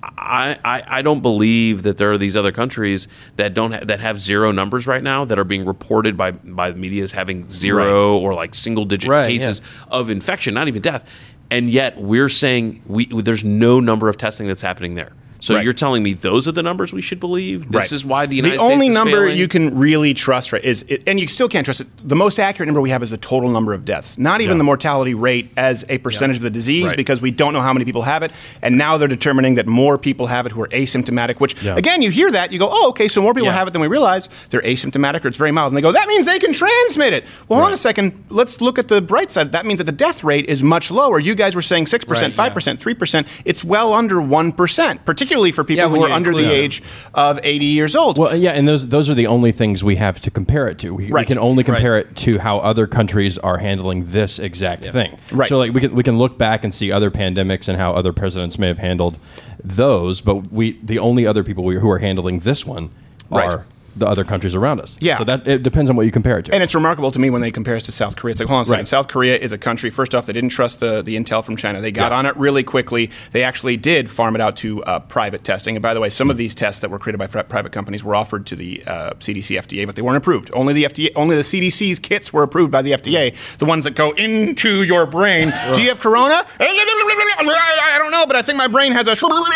I don't believe that there are these other countries that have zero numbers right now that are being reported by the media as having zero or like single digit cases of infection, not even death, and yet we're saying there's no number of testing that's happening there. So you're telling me those are the numbers we should believe? This is why the United States is only number failing? you can really trust, right, and you still can't trust it. The most accurate number we have is the total number of deaths, not even the mortality rate as a percentage of the disease, because we don't know how many people have it. And now they're determining that more people have it who are asymptomatic, which, again, you hear that, you go, oh, okay, so more people have it than we realize. They're asymptomatic or it's very mild. And they go, that means they can transmit it. Well, hold on a second. Let's look at the bright side. That means that the death rate is much lower. You guys were saying 6%, 5%, 3%. It's well under 1%, particularly for people who are under the age of 80 years old. Well, and those are the only things we have to compare it to. We can only compare it to how other countries are handling this exact thing. Right. So like we can look back and see other pandemics and how other presidents may have handled those, but the only other people who are handling this one are the other countries around us. Yeah. So that it depends on what you compare it to. And it's remarkable to me when they compare us to South Korea. It's like, hold on a second. South Korea is a country, first off, they didn't trust the intel from China. They got on it really quickly. They actually did farm it out to private testing. And by the way, some of these tests that were created by private companies were offered to the CDC, FDA, but they weren't approved. Only the CDC's kits were approved by the FDA. The ones that go into your brain. Do you have corona? I don't know, but I think my brain has a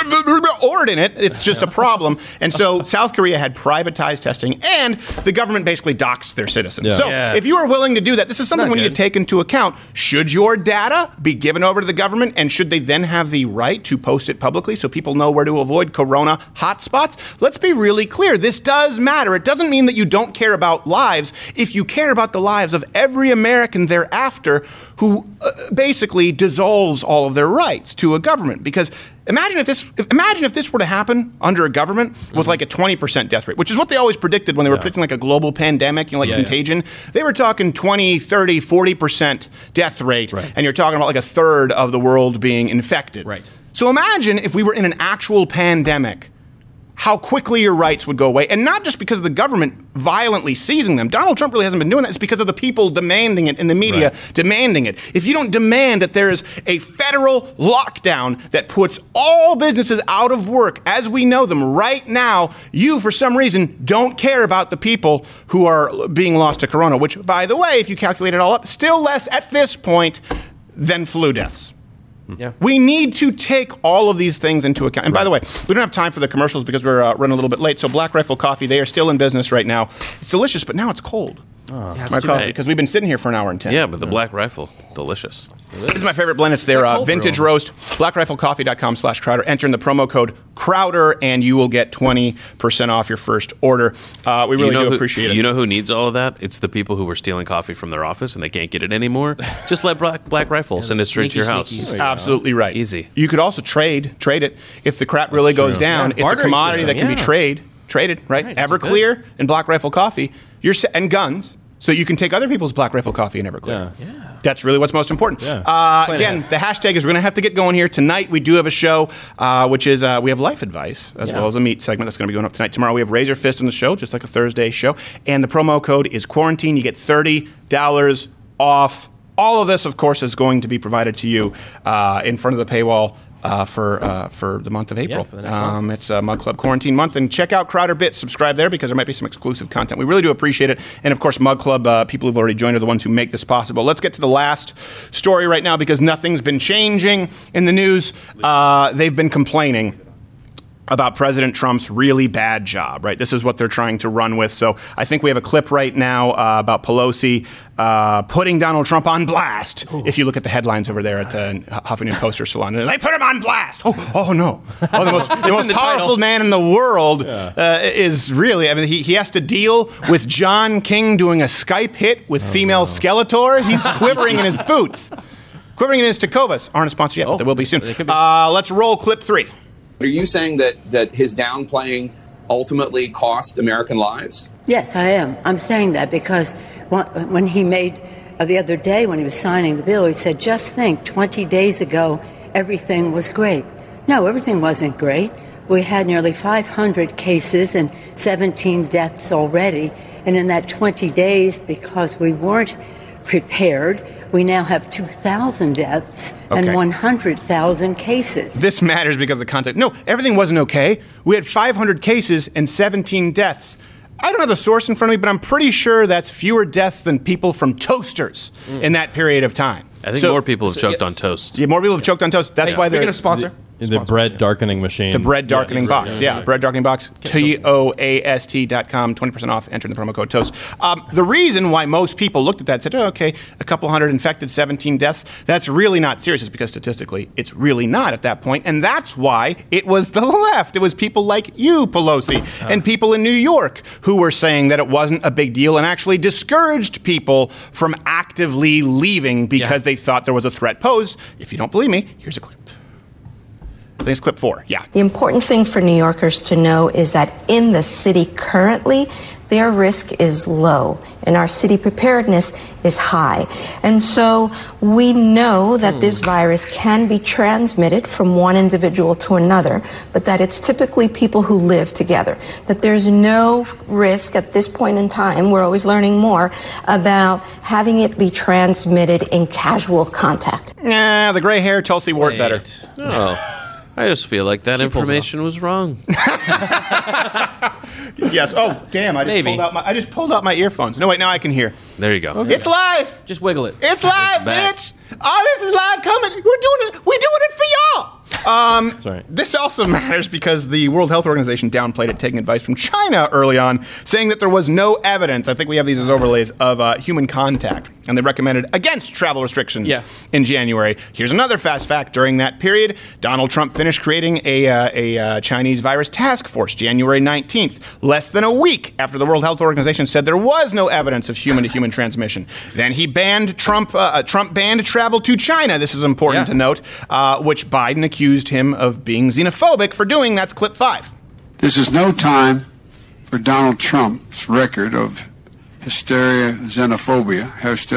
ord in it. It's just a problem. And so South Korea had privatized testing, and the government basically doxed their citizens. So if you are willing to do that, this is something we need to take into account. Should your data be given over to the government, and should they then have the right to post it publicly so people know where to avoid corona hotspots? Let's be really clear. This does matter. It doesn't mean that you don't care about lives if you care about the lives of every American thereafter who basically dissolves all of their rights to a government. Because imagine if this were to happen under a government with like a 20% death rate, which is what they always predicted when they were predicting like a global pandemic, contagion. They were talking 20, 30, 40% death rate, and you're talking about like a third of the world being infected. So imagine if we were in an actual pandemic, how quickly your rights would go away. And not just because of the government violently seizing them. Donald Trump really hasn't been doing that. It's because of the people demanding it in the media demanding it. If you don't demand that there is a federal lockdown that puts all businesses out of work as we know them right now, you, for some reason, don't care about the people who are being lost to corona, which, by the way, if you calculate it all up, still less at this point than flu deaths. Yeah. We need to take all of these things into account. And by the way, we don't have time for the commercials because we're running a little bit late. So Black Rifle Coffee, they are still in business right now. It's delicious, but now it's cold. My coffee, because we've been sitting here for an hour and 10. Yeah, but the Black Rifle, delicious. This is my favorite blend. It's their vintage roast. BlackRifleCoffee.com/Crowder. Enter in the promo code Crowder, and you will get 20% off your first order. We really do appreciate it. You know who needs all of that? It's the people who were stealing coffee from their office and they can't get it anymore. Just let Black Rifle send it straight to your house. That's absolutely right. Easy. You could also trade it. If the crap really goes down, it's a commodity that can be traded, right? Everclear and Black Rifle Coffee, and guns. So you can take other people's Black Rifle Coffee and Everclear. Yeah. That's really what's most important. Yeah. Again, the hashtag is we're going to have to get going here. Tonight we do have a show, which is we have life advice as well as a meat segment that's going to be going up tonight. Tomorrow we have Razor Fist on the show, just like a Thursday show. And the promo code is quarantine. You get $30 off All of this, of course, is going to be provided to you in front of the paywall for the month of April. for the next month. It's Mug Club Quarantine Month. And check out Crowder Bits. Subscribe there because there might be some exclusive content. We really do appreciate it. And, of course, Mug Club, people who've already joined are the ones who make this possible. Let's get to the last story right now because nothing's been changing in the news. They've been complaining about President Trump's really bad job, right? This is what they're trying to run with. So I think we have a clip right now about Pelosi putting Donald Trump on blast. Ooh. If you look at the headlines over there at Huffington Post or Salon, they put him on blast. Oh no. Oh, the most powerful title. Man in the world is really, I mean, he has to deal with John King doing a Skype hit with female Skeletor. He's quivering in his boots. Quivering in his Tecovas. Aren't a sponsor yet, but they will be soon. Let's roll clip 3. Are you saying that his downplaying ultimately cost American lives? Yes, I am. I'm saying that because when he made the other day when he was signing the bill, he said, just think, 20 days ago, everything was great. No, everything wasn't great. We had nearly 500 cases and 17 deaths already. And in that 20 days, because we weren't prepared, we now have 2,000 deaths and 100,000 cases. This matters because of the context. No, everything wasn't okay. We had 500 cases and 17 deaths. I don't have the source in front of me, but I'm pretty sure that's fewer deaths than people from toasters in that period of time. I think more people have choked on toast. Yeah, more people have choked on toast. That's why they're... Speaking of sponsor... The bread darkening machine. The bread darkening box. Bread darkening box. TOAST.com. 20% off. Enter the promo code TOAST. The reason why most people looked at that and said, a couple hundred infected, 17 deaths, that's really not serious is because statistically it's really not at that point. And that's why it was the left. It was people like you, Pelosi, and people in New York who were saying that it wasn't a big deal and actually discouraged people from actively leaving because they thought there was a threat posed. If you don't believe me, here's a clip. I think it's clip 4. Yeah. The important thing for New Yorkers to know is that in the city currently, their risk is low and our city preparedness is high. And so we know that this virus can be transmitted from one individual to another, but that it's typically people who live together. That there's no risk at this point in time, we're always learning more, about having it be transmitted in casual contact. Nah, the gray hair Tulsi Ward better. Oh. I just feel like that information was wrong. Yes. Oh, damn! I just pulled out my earphones. No, wait. Now I can hear. There you go. Okay. It's live. Just wiggle it. It's live, bitch. Oh, this is live coming. We're doing it for y'all. That's right. This also matters because the World Health Organization downplayed it, taking advice from China early on, saying that there was no evidence, I think we have these as overlays, of human contact. And they recommended against travel restrictions in January. Here's another fast fact. During that period, Donald Trump finished creating a Chinese virus task force, January 19th, less than a week after the World Health Organization said there was no evidence of human-to-human transmission. Then he banned Trump banned travel to China. This is important to note, which Biden accused him of being xenophobic for doing. That's clip 5. This is no time for Donald Trump's record of hysterical xenophobia.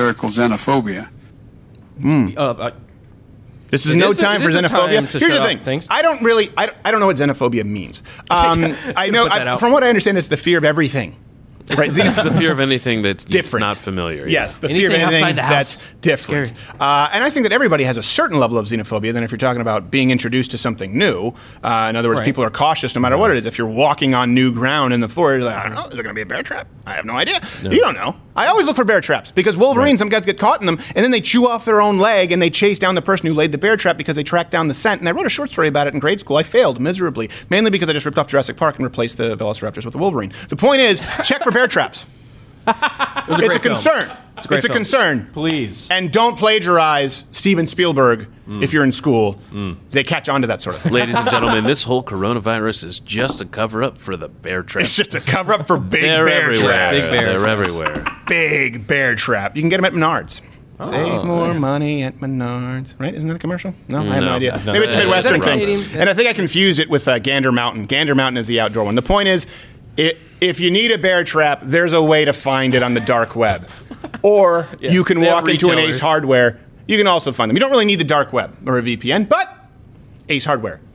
This is no time for xenophobia. Here's the thing. I don't know what xenophobia means. I know, from what I understand, it's the fear of everything. Right, it's the fear of anything that's different, not familiar. Yes, the fear of anything that's different. And I think that everybody has a certain level of xenophobia. Then, if you're talking about being introduced to something new, in other words, people are cautious no matter what it is. If you're walking on new ground in the forest, you're like, I don't know, is there going to be a bear trap? I have no idea. No. You don't know. I always look for bear traps because Wolverine, some guys get caught in them, and then they chew off their own leg and they chase down the person who laid the bear trap because they track down the scent. And I wrote a short story about it in grade school. I failed miserably, mainly because I just ripped off Jurassic Park and replaced the Velociraptors with the Wolverine. The point is, check for bear traps. It's a concern. It's a concern. Please. And don't plagiarize Steven Spielberg if you're in school. They catch on to that sort of thing. Ladies and gentlemen, this whole coronavirus is just a cover-up for the bear trap. It's just a cover-up for big bear traps. Big bear They're everywhere. Big bear trap. You can get them at Menards. Save more money at Menards. Right? Isn't that a commercial? No, I have no idea. Maybe it's a Midwestern thing. And I think I confused it with Gander Mountain. Gander Mountain is the outdoor one. The point is, if you need a bear trap, there's a way to find it on the dark web. Or you can walk into an Ace Hardware. You can also find them. You don't really need the dark web or a VPN, but Ace Hardware.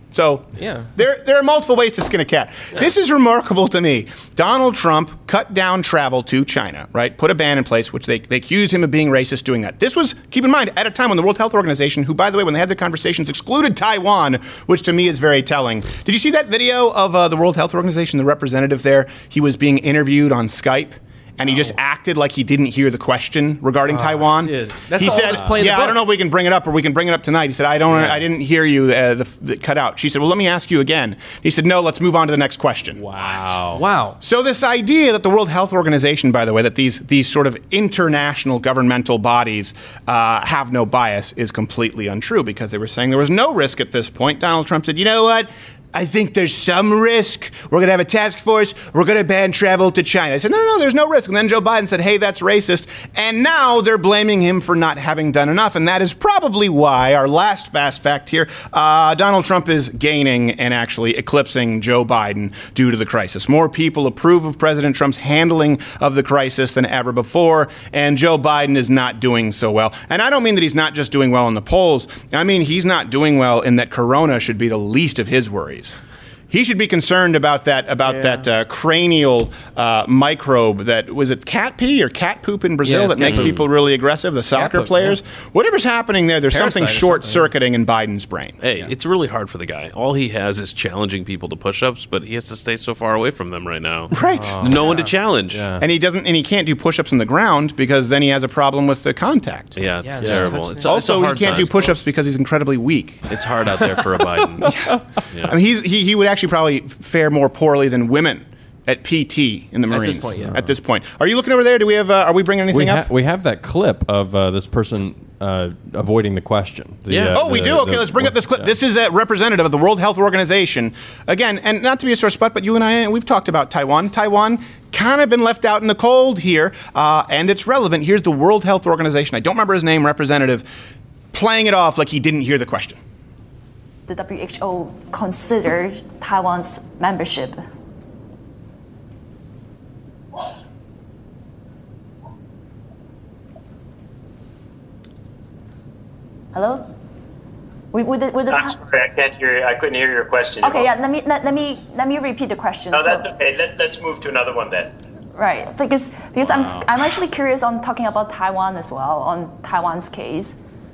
So there are multiple ways to skin a cat. This is remarkable to me. Donald Trump cut down travel to China, right? Put a ban in place, which they accused him of being racist doing that. This was, keep in mind, at a time when the World Health Organization, who, by the way, when they had their conversations, excluded Taiwan, which to me is very telling. Did you see that video of the World Health Organization, the representative there? He was being interviewed on Skype. And he just acted like he didn't hear the question regarding Taiwan. That's he said, "Yeah, I don't know if we can bring it up or we can bring it up tonight." He said, I didn't hear you. The cut out. She said, "Well, let me ask you again." He said, "No, let's move on to the next question." Wow. So this idea that the World Health Organization, by the way, that these sort of international governmental bodies have no bias is completely untrue, because they were saying there was no risk at this point. Donald Trump said, "You know what? I think there's some risk. We're going to have a task force. We're going to ban travel to China." I said, no, there's no risk. And then Joe Biden said, hey, that's racist. And now they're blaming him for not having done enough. And that is probably why, our last fast fact here, Donald Trump is gaining and actually eclipsing Joe Biden due to the crisis. More people approve of President Trump's handling of the crisis than ever before. And Joe Biden is not doing so well. And I don't mean that he's not just doing well in the polls. I mean, he's not doing well in that corona should be the least of his worries. He should be concerned about that cranial microbe that, was it cat pee or cat poop in Brazil that makes people really aggressive, the soccer players? Whatever's happening there's something short-circuiting in Biden's brain. Hey, it's really hard for the guy. All he has is challenging people to push-ups, but he has to stay so far away from them right now. Right. No one to challenge. And he can't do push-ups on the ground because then he has a problem with the contact. Yeah, it's terrible. It's also, he can't do push-ups because he's incredibly weak. It's hard out there for a Biden. I mean, he would actually probably fare more poorly than women at PT in the Marines. At this point. Are you looking over there? Do we have? Are we bringing anything up? We have that clip of this person avoiding the question. We do. Okay, let's bring up this clip. This is a representative of the World Health Organization. Again, and not to be a sore spot, but you and I, we've talked about Taiwan. Taiwan kind of been left out in the cold here, and it's relevant. Here's the World Health Organization. I don't remember his name, representative, playing it off like he didn't hear the question. The WHO considered Taiwan's membership. Hello? I'm sorry, I can't hear. I couldn't hear your question. Okay, let me repeat the question. No, that's okay. Let's move to another one then. Right, because I'm actually curious on talking about Taiwan as well, on Taiwan's case.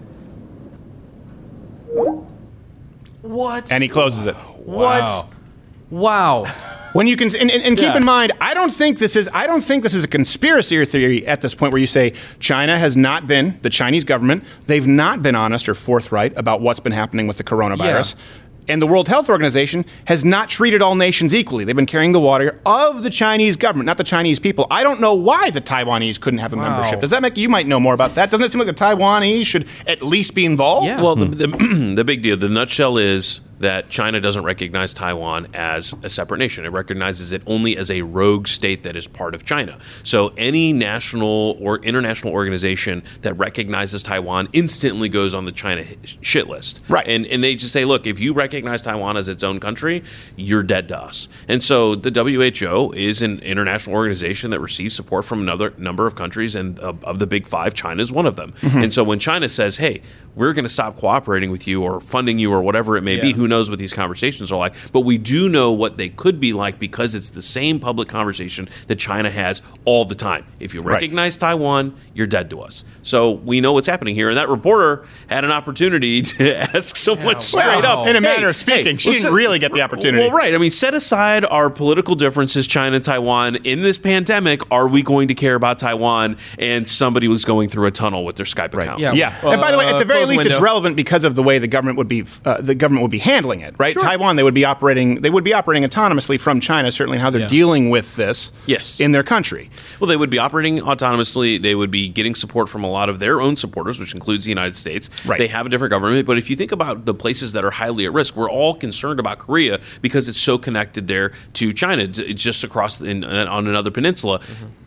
What? And he closes it. What? Wow. When you can, and keep in mind, I don't think this is a conspiracy theory at this point where you say China has not been, the Chinese government, they've not been honest or forthright about what's been happening with the coronavirus. Yeah. And the World Health Organization has not treated all nations equally. They've been carrying the water of the Chinese government, not the Chinese people. I don't know why the Taiwanese couldn't have a membership. Does that make, you might know more about that? Doesn't it seem like the Taiwanese should at least be involved? Yeah. Well, the big deal, the nutshell is that China doesn't recognize Taiwan as a separate nation. It recognizes it only as a rogue state that is part of China. So any national or international organization that recognizes Taiwan instantly goes on the China shit list. Right. And they just say, look, if you recognize Taiwan as its own country, you're dead to us. And so the WHO is an international organization that receives support from another number of countries, and of the big five, China is one of them. Mm-hmm. And so when China says, hey, we're going to stop cooperating with you or funding you or whatever it may be, who knows what these conversations are like, but we do know what they could be like because it's the same public conversation that China has all the time. If you recognize Taiwan, you're dead to us. So we know what's happening here. And that reporter had an opportunity to ask someone straight up. In a manner of speaking, she didn't really get the opportunity. Well, right. I mean, set aside our political differences, China and Taiwan. In this pandemic, are we going to care about Taiwan? And somebody was going through a tunnel with their Skype account. Yeah. And by the way, at the very least, it's relevant because of the way the government would be handling it, right? Sure. Taiwan, they would be operating autonomously from China, certainly how they're dealing with this in their country. Well, they would be operating autonomously. They would be getting support from a lot of their own supporters, which includes the United States. Right. They have a different government. But if you think about the places that are highly at risk, we're all concerned about Korea because it's so connected there to China. It's just across on another peninsula. Mm-hmm.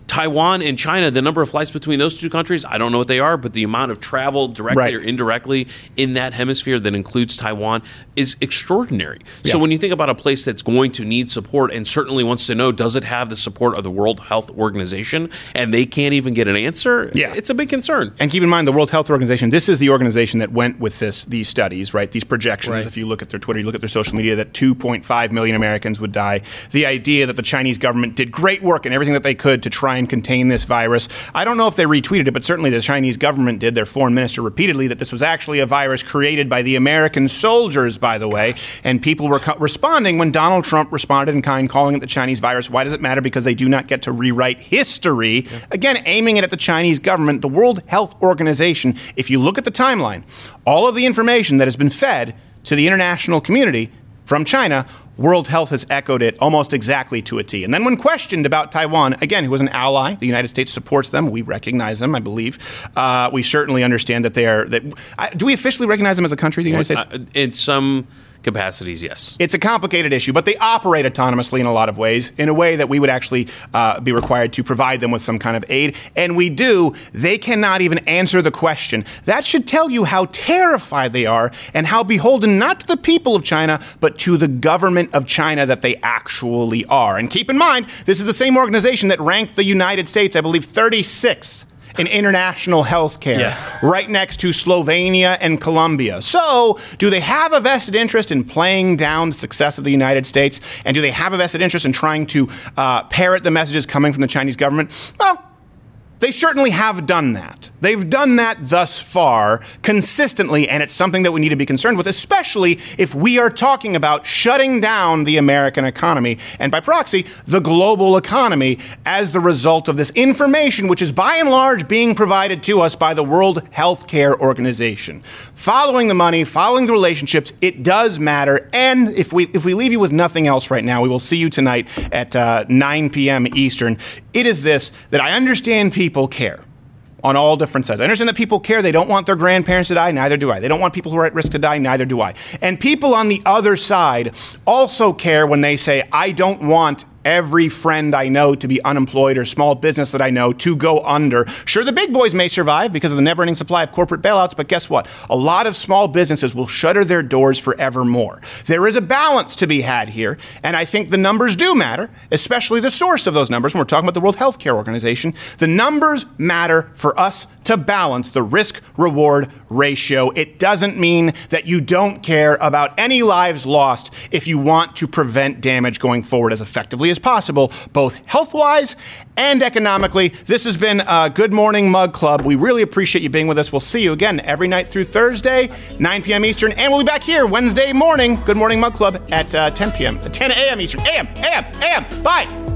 Taiwan and China, the number of flights between those two countries, I don't know what they are, but the amount of travel directly or indirectly in that hemisphere that includes Taiwan is extraordinary. Yeah. So when you think about a place that's going to need support and certainly wants to know, does it have the support of the World Health Organization, and they can't even get an answer, it's a big concern. And keep in mind, the World Health Organization, this is the organization that went with these studies, right? These projections, if you look at their Twitter, you look at their social media, that 2.5 million Americans would die. The idea that the Chinese government did great work and everything that they could to try and contain this virus. I don't know if they retweeted it, but certainly the Chinese government did. Their foreign minister repeatedly that this was actually a virus created by the American soldiers, by the way. And people were responding when Donald Trump responded in kind, calling it the Chinese virus. Why does it matter? Because they do not get to rewrite history. Again, aiming it at the Chinese government. The World Health Organization, if you look at the timeline, all of the information that has been fed to the international community from China, World Health has echoed it almost exactly to a T. And then when questioned about Taiwan, again, who was an ally, the United States supports them. We recognize them, I believe. We certainly understand that they are. Do we officially recognize them as a country, the United States? In some capacities, yes. It's a complicated issue, but they operate autonomously in a lot of ways, in a way that we would actually be required to provide them with some kind of aid. And we do. They cannot even answer the question. That should tell you how terrified they are and how beholden not to the people of China, but to the government of China that they actually are. And keep in mind, this is the same organization that ranked the United States, I believe, 36th in international health care, right next to Slovenia and Colombia. So, do they have a vested interest in playing down the success of the United States? And do they have a vested interest in trying to parrot the messages coming from the Chinese government? Well, they certainly have done that. They've done that thus far consistently, and it's something that we need to be concerned with, especially if we are talking about shutting down the American economy and, by proxy, the global economy as the result of this information, which is by and large being provided to us by the World Health Care Organization. Following the money, following the relationships, it does matter. And if we leave you with nothing else right now, we will see you tonight at 9 p.m. Eastern. It is this, that I understand people care on all different sides. I understand that people care. They don't want their grandparents to die. Neither do I. They don't want people who are at risk to die. Neither do I. And people on the other side also care when they say, I don't want every friend I know to be unemployed or small business that I know to go under. Sure, the big boys may survive because of the never-ending supply of corporate bailouts, but guess what? A lot of small businesses will shutter their doors forevermore. There is a balance to be had here, and I think the numbers do matter, especially the source of those numbers when we're talking about the World Health Care Organization. The numbers matter for us to balance the risk-reward ratio. It doesn't mean that you don't care about any lives lost if you want to prevent damage going forward as effectively as possible, both health-wise and economically. This has been Good Morning Mug Club. We really appreciate you being with us. We'll see you again every night through Thursday, 9 p.m. Eastern, and we'll be back here Wednesday morning, Good Morning Mug Club at 10 a.m. Eastern. A.M. Bye.